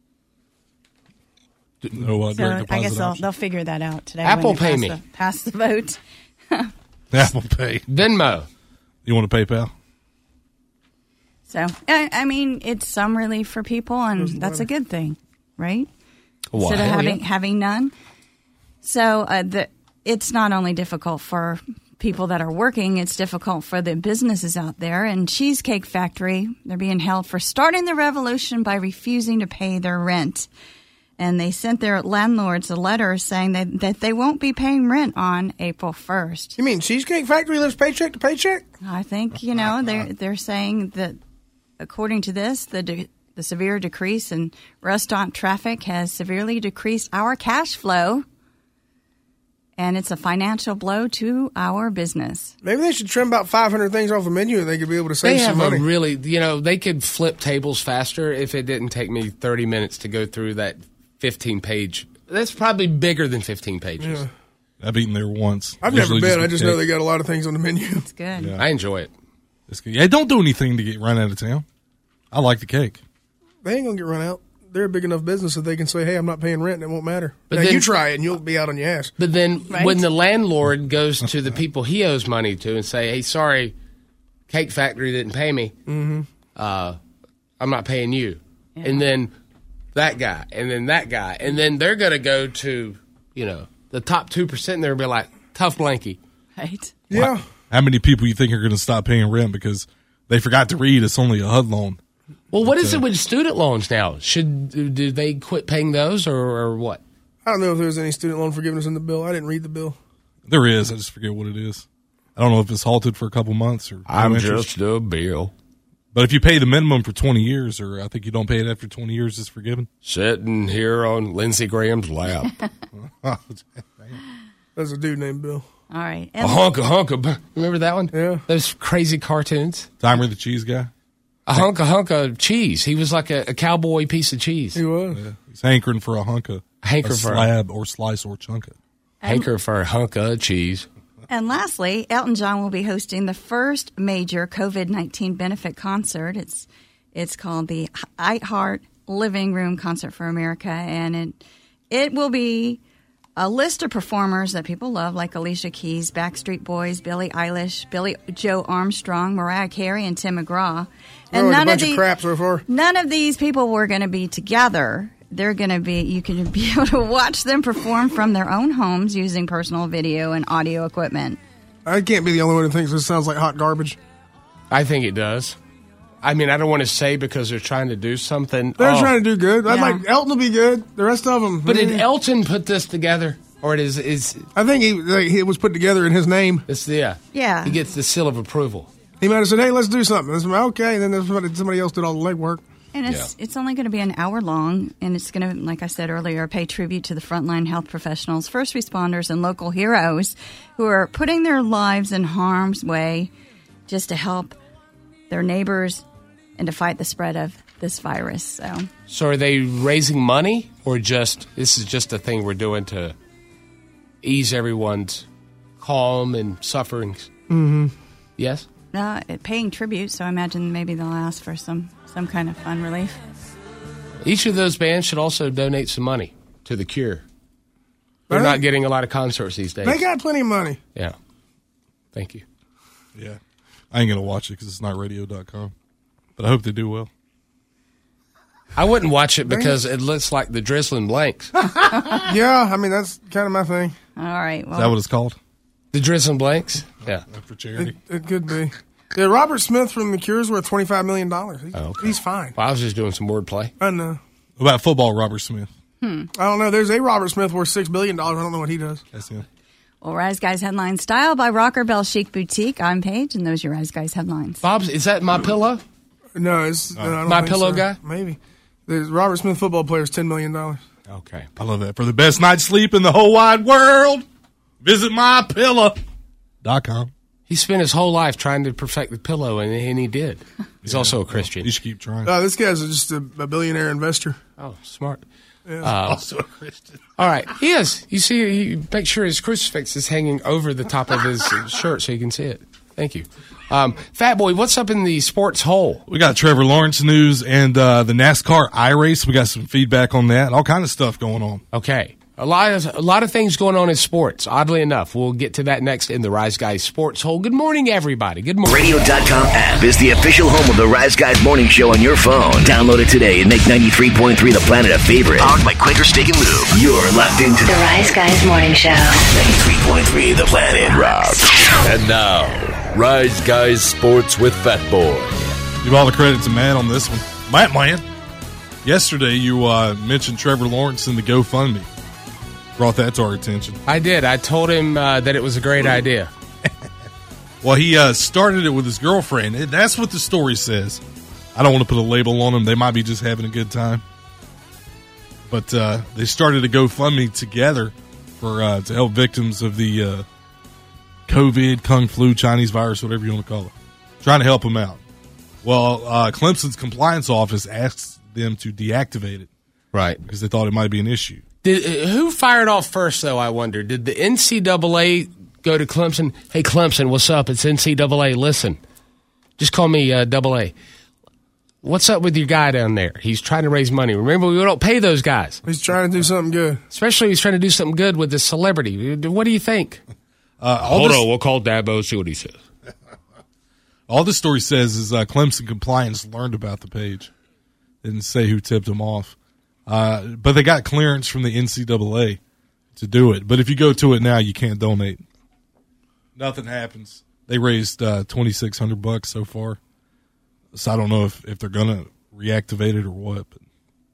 [SPEAKER 8] No, uh,
[SPEAKER 9] So
[SPEAKER 8] direct
[SPEAKER 9] I guess
[SPEAKER 8] deposit
[SPEAKER 9] they'll,
[SPEAKER 8] option.
[SPEAKER 9] they'll figure that out today.
[SPEAKER 6] Apple
[SPEAKER 9] when they
[SPEAKER 6] Pay
[SPEAKER 9] pass
[SPEAKER 6] me.
[SPEAKER 9] The, pass the vote.
[SPEAKER 8] Apple Pay.
[SPEAKER 6] Venmo.
[SPEAKER 8] You want to PayPal?
[SPEAKER 9] So I, I mean, it's some relief for people, and that's a good thing, right?
[SPEAKER 6] Well,
[SPEAKER 9] Instead of
[SPEAKER 6] hell
[SPEAKER 9] having
[SPEAKER 6] yeah.
[SPEAKER 9] having none. So uh, the it's not only difficult for people that are working. It's difficult for the businesses out there. And Cheesecake Factory, they're being held for starting the revolution by refusing to pay their rent. And they sent their landlords a letter saying that, that they won't be paying rent on April first.
[SPEAKER 7] You mean Cheesecake Factory lives paycheck to paycheck?
[SPEAKER 9] I think, you know, they're, they're saying that, according to this, the de- the severe decrease in restaurant traffic has severely decreased our cash flow, and it's a financial blow to our business.
[SPEAKER 7] Maybe they should trim about five hundred things off the menu and they could be able to save
[SPEAKER 6] They have
[SPEAKER 7] some money.
[SPEAKER 6] a really, you know, they could flip tables faster if it didn't take me thirty minutes to go through that fifteen page. That's probably bigger than fifteen pages.
[SPEAKER 7] Yeah.
[SPEAKER 8] I've eaten there once.
[SPEAKER 7] I've
[SPEAKER 8] Usually
[SPEAKER 7] never been. I
[SPEAKER 8] get
[SPEAKER 7] just
[SPEAKER 8] cake.
[SPEAKER 7] know they got a lot of things on the menu.
[SPEAKER 9] It's good.
[SPEAKER 8] Yeah.
[SPEAKER 6] I enjoy it.
[SPEAKER 8] It's good. Yeah, don't do anything to get run out of town. I like the cake.
[SPEAKER 7] They ain't going to get run out. They're a big enough business that they can say, hey, I'm not paying rent and it won't matter.
[SPEAKER 6] But
[SPEAKER 7] now,
[SPEAKER 6] then-
[SPEAKER 7] you try it and you'll be out on your ass.
[SPEAKER 6] But then
[SPEAKER 9] Right.
[SPEAKER 6] when the landlord goes to the people he owes money to and say, hey, sorry, Cake Factory didn't pay me,
[SPEAKER 7] Mm-hmm.
[SPEAKER 6] uh, I'm not paying you.
[SPEAKER 9] Yeah.
[SPEAKER 6] And then that guy, and then that guy, and then they're going to go to, you know, the top two percent and they're going to be like, tough blankie.
[SPEAKER 9] Right?
[SPEAKER 7] Yeah.
[SPEAKER 8] How many people you think are going to stop paying rent because they forgot to read it's only a H U D loan?
[SPEAKER 6] Well, what is
[SPEAKER 8] Okay.
[SPEAKER 6] it with student loans now? Should do they quit paying those or, or what?
[SPEAKER 7] I don't know if there's any student loan forgiveness in the bill. I didn't read the bill.
[SPEAKER 8] There is. I just forget what it is. I don't know if it's halted for a couple months or. no interest.
[SPEAKER 6] a bill.
[SPEAKER 8] But if you pay the minimum for twenty years, or I think you don't pay it after twenty years, it's forgiven.
[SPEAKER 6] Sitting here on Lindsey Graham's lap.
[SPEAKER 7] That's a dude named Bill.
[SPEAKER 9] All right.
[SPEAKER 6] A hunk, a hunk of. Remember that one?
[SPEAKER 7] Yeah.
[SPEAKER 6] Those crazy cartoons.
[SPEAKER 8] Timer the cheese guy.
[SPEAKER 6] A hunk, a hunk of cheese. He was like a, a cowboy piece of cheese.
[SPEAKER 7] He was.
[SPEAKER 8] Yeah. He's hankering for a hunk of
[SPEAKER 6] Hanker
[SPEAKER 8] a
[SPEAKER 6] for a-
[SPEAKER 8] slab or slice or chunk of.
[SPEAKER 6] Hanker for a hunk of cheese.
[SPEAKER 9] And lastly, Elton John will be hosting the first major COVID nineteen benefit concert. It's it's called the iHeart Living Room Concert for America, and it it will be a list of performers that people love, like Alicia Keys, Backstreet Boys, Billie Eilish, Billy Joe Armstrong, Mariah Carey, and Tim McGraw. And
[SPEAKER 7] Oh, it's a
[SPEAKER 9] none
[SPEAKER 7] bunch
[SPEAKER 9] of
[SPEAKER 7] of
[SPEAKER 9] the
[SPEAKER 7] crap so far.
[SPEAKER 9] none of these people were going to be together. They're going to be, you can be able to watch them perform from their own homes using personal video and audio equipment.
[SPEAKER 7] I can't be the only one who thinks this sounds like hot garbage.
[SPEAKER 6] I think it does. I mean, I don't want to say because they're trying to do something.
[SPEAKER 7] They're
[SPEAKER 6] Oh.
[SPEAKER 7] trying to do good. I'd
[SPEAKER 9] Yeah.
[SPEAKER 7] like Elton to be good. The rest of them.
[SPEAKER 6] But did Elton put this together, or it is is
[SPEAKER 7] I think he like, it was put together in his name.
[SPEAKER 6] this? Yeah,
[SPEAKER 9] Yeah.
[SPEAKER 6] He gets the seal of approval.
[SPEAKER 7] He might have said, "Hey, let's do something." And somebody, okay, and then there's somebody, somebody else did all the legwork.
[SPEAKER 9] And it's it's only going to be an hour long, and it's going to, like I said earlier, pay tribute to the frontline health professionals, first responders, and local heroes who are putting their lives in harm's way just to help their neighbors and to fight the spread of this virus. So
[SPEAKER 6] So are they raising money, or just this is just a thing we're doing to ease everyone's calm and sufferings?
[SPEAKER 7] Mm-hmm.
[SPEAKER 6] Yes.
[SPEAKER 9] uh, paying tribute, so I imagine maybe they'll ask for some, some kind of fun relief.
[SPEAKER 6] Each of those bands should also donate some money to The Cure. They're not getting a lot of concerts these days.
[SPEAKER 7] They got plenty of money.
[SPEAKER 6] Yeah. Thank you.
[SPEAKER 8] Yeah. I ain't going to watch it because it's not radio dot com. But I hope they do well.
[SPEAKER 6] I wouldn't watch it because it looks like the Drizzling Blanks.
[SPEAKER 7] Yeah, I mean, that's kind of my thing.
[SPEAKER 9] All right. Well,
[SPEAKER 8] Is that what it's called?
[SPEAKER 6] The Drizzling Blanks? Yeah.
[SPEAKER 8] For charity.
[SPEAKER 7] It, it could be. Yeah, Robert Smith from The Cure's worth twenty-five million dollars. He's,
[SPEAKER 6] Oh, okay.
[SPEAKER 7] he's fine.
[SPEAKER 6] Well, I was just doing some wordplay.
[SPEAKER 7] I know.
[SPEAKER 8] What about football, Robert Smith?
[SPEAKER 9] Hmm.
[SPEAKER 7] I don't know. There's a Robert Smith worth six billion dollars. I don't know what he does.
[SPEAKER 8] That's him.
[SPEAKER 9] Well, Rise Guys Headline Style by Rocker Bell Chic Boutique. I'm Paige, and those are your Rise Guys Headlines.
[SPEAKER 6] Bob's, is that My Pillow?
[SPEAKER 7] No, it's no, I don't
[SPEAKER 6] My
[SPEAKER 7] think
[SPEAKER 6] Pillow
[SPEAKER 7] so.
[SPEAKER 6] guy?
[SPEAKER 7] Maybe. There's Robert Smith football player's ten million dollars.
[SPEAKER 6] Okay.
[SPEAKER 8] I love that. For the best night's sleep in the whole wide world, visit my pillow dot com.
[SPEAKER 6] He spent his whole life trying to perfect the pillow, and, and he did. He's
[SPEAKER 8] Yeah,
[SPEAKER 6] also a
[SPEAKER 8] well,
[SPEAKER 6] Christian.
[SPEAKER 8] You should keep trying.
[SPEAKER 7] Uh, this guy's just a, a billionaire investor.
[SPEAKER 6] Oh, smart.
[SPEAKER 7] Yeah.
[SPEAKER 6] Uh,
[SPEAKER 8] also a Christian.
[SPEAKER 6] All right. He is. You see, he make sure his crucifix is hanging over the top of his shirt so you can see it. Thank you. Um, Fat Boy, what's up in the sports hole?
[SPEAKER 8] We got Trevor Lawrence news and uh, the NASCAR iRace. We got some feedback on that. All kind of stuff going on.
[SPEAKER 6] Okay. A lot of a lot of things going on in sports. Oddly enough, we'll get to that next in the Rise Guys Sports Hole. Good morning, everybody. Good morning.
[SPEAKER 4] Radio dot com app is the official home of the Rise Guys Morning Show on your phone. Download it today and make ninety-three point three The Planet a favorite. Powered by Quaker Steak and Lube. You're locked into
[SPEAKER 11] the Rise Guys Morning Show.
[SPEAKER 4] ninety-three point three The Planet rocks.
[SPEAKER 12] And now, Rise Guys Sports with Fat Boy.
[SPEAKER 8] Give all the credit to Matt on this one. Matt, man, yesterday you uh, mentioned Trevor Lawrence in the GoFundMe. Brought that to our attention.
[SPEAKER 6] I did. I told him uh, that it was a great idea.
[SPEAKER 8] Well, he uh, started it with his girlfriend. That's what the story says. I don't want to put a label on them. They might be just having a good time. But uh, they started a GoFundMe together for uh, to help victims of the uh, COVID, Kung Flu, Chinese virus, whatever you want to call it. Trying to help them out. Well, uh, Clemson's compliance office asked them to deactivate it.
[SPEAKER 6] Right.
[SPEAKER 8] Because they thought it might be an issue.
[SPEAKER 6] Did, who fired off first, though, I wonder? Did the N C double A go to Clemson? Hey, Clemson, what's up? It's N C double A. Listen, just call me uh, double A. What's up with your guy down there? He's trying to raise money. Remember, we don't pay those guys.
[SPEAKER 7] He's trying to do something good.
[SPEAKER 6] Especially if he's trying to do something good with this celebrity. What do you think?
[SPEAKER 8] Uh,
[SPEAKER 6] Hold
[SPEAKER 8] this,
[SPEAKER 6] on, we'll call Dabo, see what he says.
[SPEAKER 8] All this story says is uh, Clemson compliance learned about the page. Didn't say who tipped them off. Uh, but they got clearance from the N C double A to do it. But if you go to it now, you can't donate. Nothing happens. They raised uh, twenty-six hundred bucks so far. So I don't know if, if they're going to reactivate it or what. But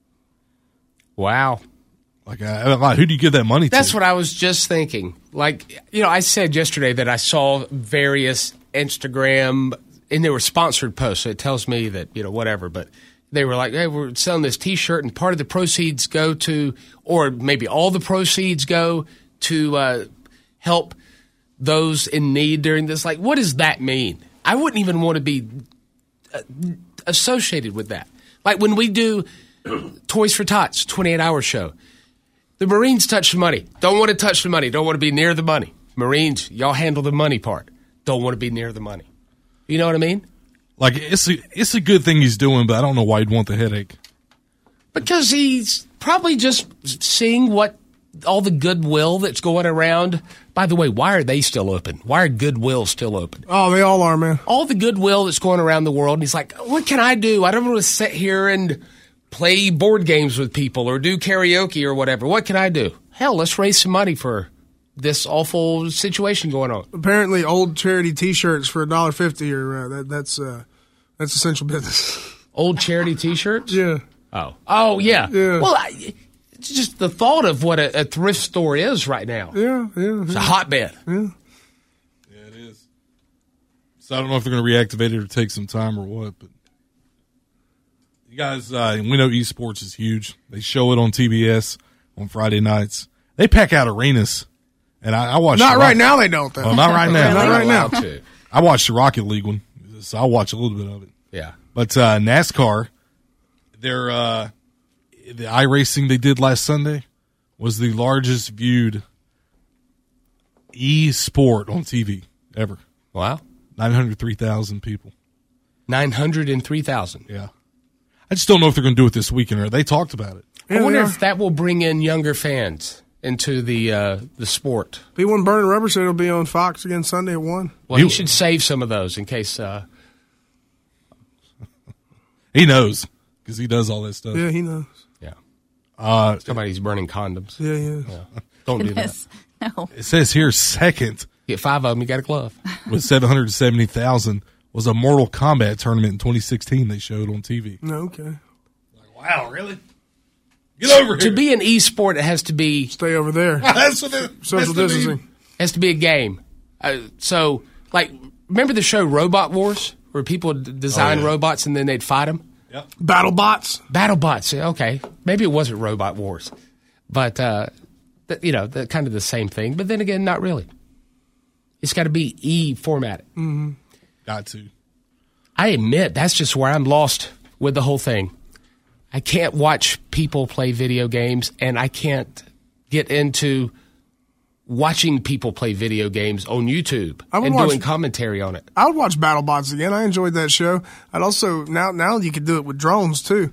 [SPEAKER 6] wow.
[SPEAKER 8] Like, uh, who do you give that money to?
[SPEAKER 6] That's what I was just thinking. Like, you know, I said yesterday that I saw various Instagram, and they were sponsored posts, so it tells me that, you know, whatever, but they were like, hey, we're selling this T-shirt, and part of the proceeds go to, or maybe all the proceeds go to uh, help those in need during this. Like, what does that mean? I wouldn't even want to be uh, associated with that. Like when we do Toys for Tots, twenty-eight hour show, the Marines touch the money. Don't want to touch the money. Don't want to be near the money. Marines, y'all handle the money part. Don't want to be near the money. You know what I mean?
[SPEAKER 8] Like, it's a, it's a good thing he's doing, but I don't know why he'd want the headache.
[SPEAKER 6] Because he's probably just seeing what all the goodwill that's going around. By the way, why are they still open? Why are Goodwill still open?
[SPEAKER 7] Oh, they all are, man.
[SPEAKER 6] All the goodwill that's going around the world. And he's like, what can I do? I don't want to sit here and play board games with people or do karaoke or whatever. What can I do? Hell, let's raise some money for this awful situation going on.
[SPEAKER 7] Apparently, old charity T-shirts for a dollar fifty, or uh, that, that's uh, that's essential business.
[SPEAKER 6] Old charity T-shirts?
[SPEAKER 7] Yeah.
[SPEAKER 6] Oh, oh yeah.
[SPEAKER 7] Yeah.
[SPEAKER 6] Well, I, it's just the thought of what a, a thrift store is right now.
[SPEAKER 7] Yeah, yeah.
[SPEAKER 6] It's
[SPEAKER 7] yeah.
[SPEAKER 6] a hotbed.
[SPEAKER 7] Yeah.
[SPEAKER 8] Yeah, it is. So I don't know if they're going to reactivate it or take some time or what, but you guys, uh, we know esports is huge. They show it on T B S on Friday nights. They pack out arenas. And I, I watched.
[SPEAKER 7] Not
[SPEAKER 8] the
[SPEAKER 7] right
[SPEAKER 8] Rocket,
[SPEAKER 7] now. They don't. Though.
[SPEAKER 8] Well, not right now.
[SPEAKER 7] Not right now.
[SPEAKER 8] I watched the Rocket League one, so I watch a little bit of it.
[SPEAKER 6] Yeah.
[SPEAKER 8] But uh, NASCAR, their uh, the iRacing they did last Sunday was the largest viewed e-sport on T V ever.
[SPEAKER 6] Wow.
[SPEAKER 8] Nine hundred three thousand people.
[SPEAKER 6] Nine hundred and three thousand.
[SPEAKER 8] Yeah. I just don't know if they're going to do it this weekend or they talked about it.
[SPEAKER 6] I wonder if that will bring in younger fans into the uh, the sport.
[SPEAKER 7] P one Burning Rubber said it'll be on Fox again Sunday at one.
[SPEAKER 6] Well, he, he should save some of those in case. Uh...
[SPEAKER 8] he knows because he does all that stuff.
[SPEAKER 7] Yeah, he knows.
[SPEAKER 6] Yeah.
[SPEAKER 8] Uh,
[SPEAKER 6] Somebody's burning condoms.
[SPEAKER 7] Yeah, yeah.
[SPEAKER 6] yeah. Don't do that.
[SPEAKER 9] No.
[SPEAKER 8] It says here second.
[SPEAKER 6] Get five of them, you got a glove.
[SPEAKER 8] With seven hundred seventy thousand was a Mortal Kombat tournament in twenty sixteen they showed on T V.
[SPEAKER 7] No, okay.
[SPEAKER 8] Like, wow, really? Get over
[SPEAKER 6] here. To be an e-sport, it has to be...
[SPEAKER 7] Stay over there.
[SPEAKER 8] That's what it
[SPEAKER 7] Social distancing.
[SPEAKER 6] It has to be a game. Uh, so, like, remember the show Robot Wars? Where people d- design oh, yeah. robots and then they'd fight them?
[SPEAKER 8] Yep.
[SPEAKER 7] BattleBots?
[SPEAKER 6] BattleBots, okay. Maybe it wasn't Robot Wars. But, uh, th- you know, the, kind of the same thing. But then again, not really. It's got to be E-formatted.
[SPEAKER 7] Mm-hmm.
[SPEAKER 8] Got to.
[SPEAKER 6] I admit, that's just where I'm lost with the whole thing. I can't watch people play video games, and I can't get into watching people play video games on YouTube and
[SPEAKER 7] watch,
[SPEAKER 6] doing commentary on it.
[SPEAKER 7] I would watch BattleBots again. I enjoyed that show. I'd also now now you could do it with drones too.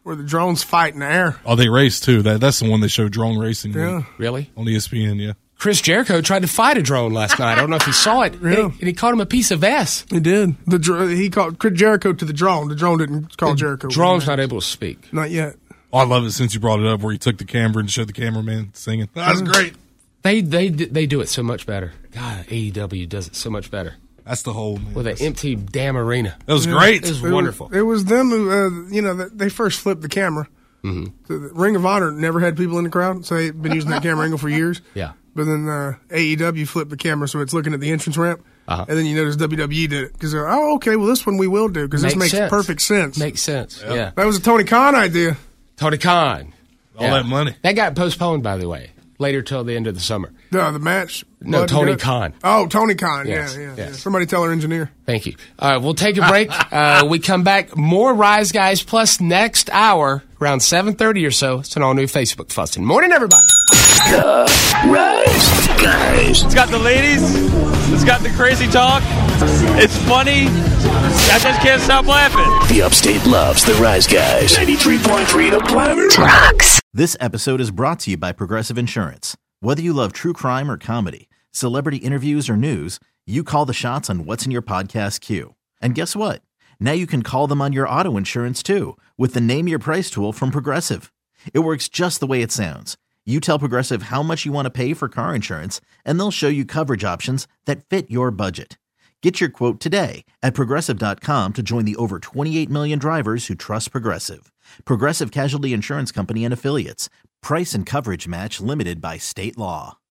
[SPEAKER 7] where the drones fight in the air.
[SPEAKER 8] Oh, they race too. That that's the one they show drone racing.
[SPEAKER 7] Yeah.
[SPEAKER 8] with.
[SPEAKER 6] Really?
[SPEAKER 8] On E S P N, yeah.
[SPEAKER 6] Chris Jericho tried to fight a drone last night. I don't know if you saw it.
[SPEAKER 7] Yeah.
[SPEAKER 6] And, he, and he called him a piece of ass.
[SPEAKER 7] He did. The dr- He called Chris Jericho to the drone. The drone didn't call
[SPEAKER 6] The
[SPEAKER 7] Jericho.
[SPEAKER 6] drone's not able to speak.
[SPEAKER 7] Not yet.
[SPEAKER 8] Oh, I love it since you brought it up where he took the camera and showed the cameraman singing. That's great.
[SPEAKER 6] They they they do it so much better. God, A E W does it so much better.
[SPEAKER 8] That's the whole man.
[SPEAKER 6] With an empty damn arena.
[SPEAKER 8] That was great.
[SPEAKER 6] It was
[SPEAKER 7] It
[SPEAKER 6] wonderful.
[SPEAKER 7] Was, it was them who, uh, you know, they first flipped the camera.
[SPEAKER 6] Mm-hmm.
[SPEAKER 7] So the Ring of Honor never had people in the crowd, so they've been using that camera angle for years.
[SPEAKER 6] Yeah.
[SPEAKER 7] But then uh, A E W flipped the camera so it's looking at the entrance ramp.
[SPEAKER 6] Uh-huh.
[SPEAKER 7] And then you notice W W E did it. Because they're, oh, okay, well, this one we will do because this makes
[SPEAKER 6] sense.
[SPEAKER 7] perfect sense.
[SPEAKER 6] Makes sense, yeah.
[SPEAKER 7] That was a Tony Khan idea.
[SPEAKER 6] Tony Khan.
[SPEAKER 8] All that money.
[SPEAKER 6] That got postponed, by the way, later till the end of the summer.
[SPEAKER 7] No, the match.
[SPEAKER 6] No,
[SPEAKER 7] Blood
[SPEAKER 6] Tony
[SPEAKER 7] and Guts.
[SPEAKER 6] Khan.
[SPEAKER 7] Oh, Tony Khan.
[SPEAKER 6] Yes,
[SPEAKER 7] Yeah, yeah,
[SPEAKER 6] yes.
[SPEAKER 7] yeah. Somebody tell our engineer.
[SPEAKER 6] Thank you. All right, we'll take a break. uh, we come back. More Rise Guys Plus next hour, around seven thirty or so. It's an all-new Facebook Fussing. Morning, everybody.
[SPEAKER 4] The Rise Guys.
[SPEAKER 11] It's got the ladies. It's got the crazy talk. It's funny. I just can't stop laughing.
[SPEAKER 4] The Upstate loves the Rise Guys. ninety-three point three The Planet rocks.
[SPEAKER 13] This episode is brought to you by Progressive Insurance. Whether you love true crime or comedy, celebrity interviews or news, you call the shots on what's in your podcast queue. And guess what? Now you can call them on your auto insurance too with the Name Your Price tool from Progressive. It works just the way it sounds. You tell Progressive how much you want to pay for car insurance, and they'll show you coverage options that fit your budget. Get your quote today at Progressive dot com to join the over twenty-eight million drivers who trust Progressive. Progressive Casualty Insurance Company and Affiliates. Price and coverage match limited by state law.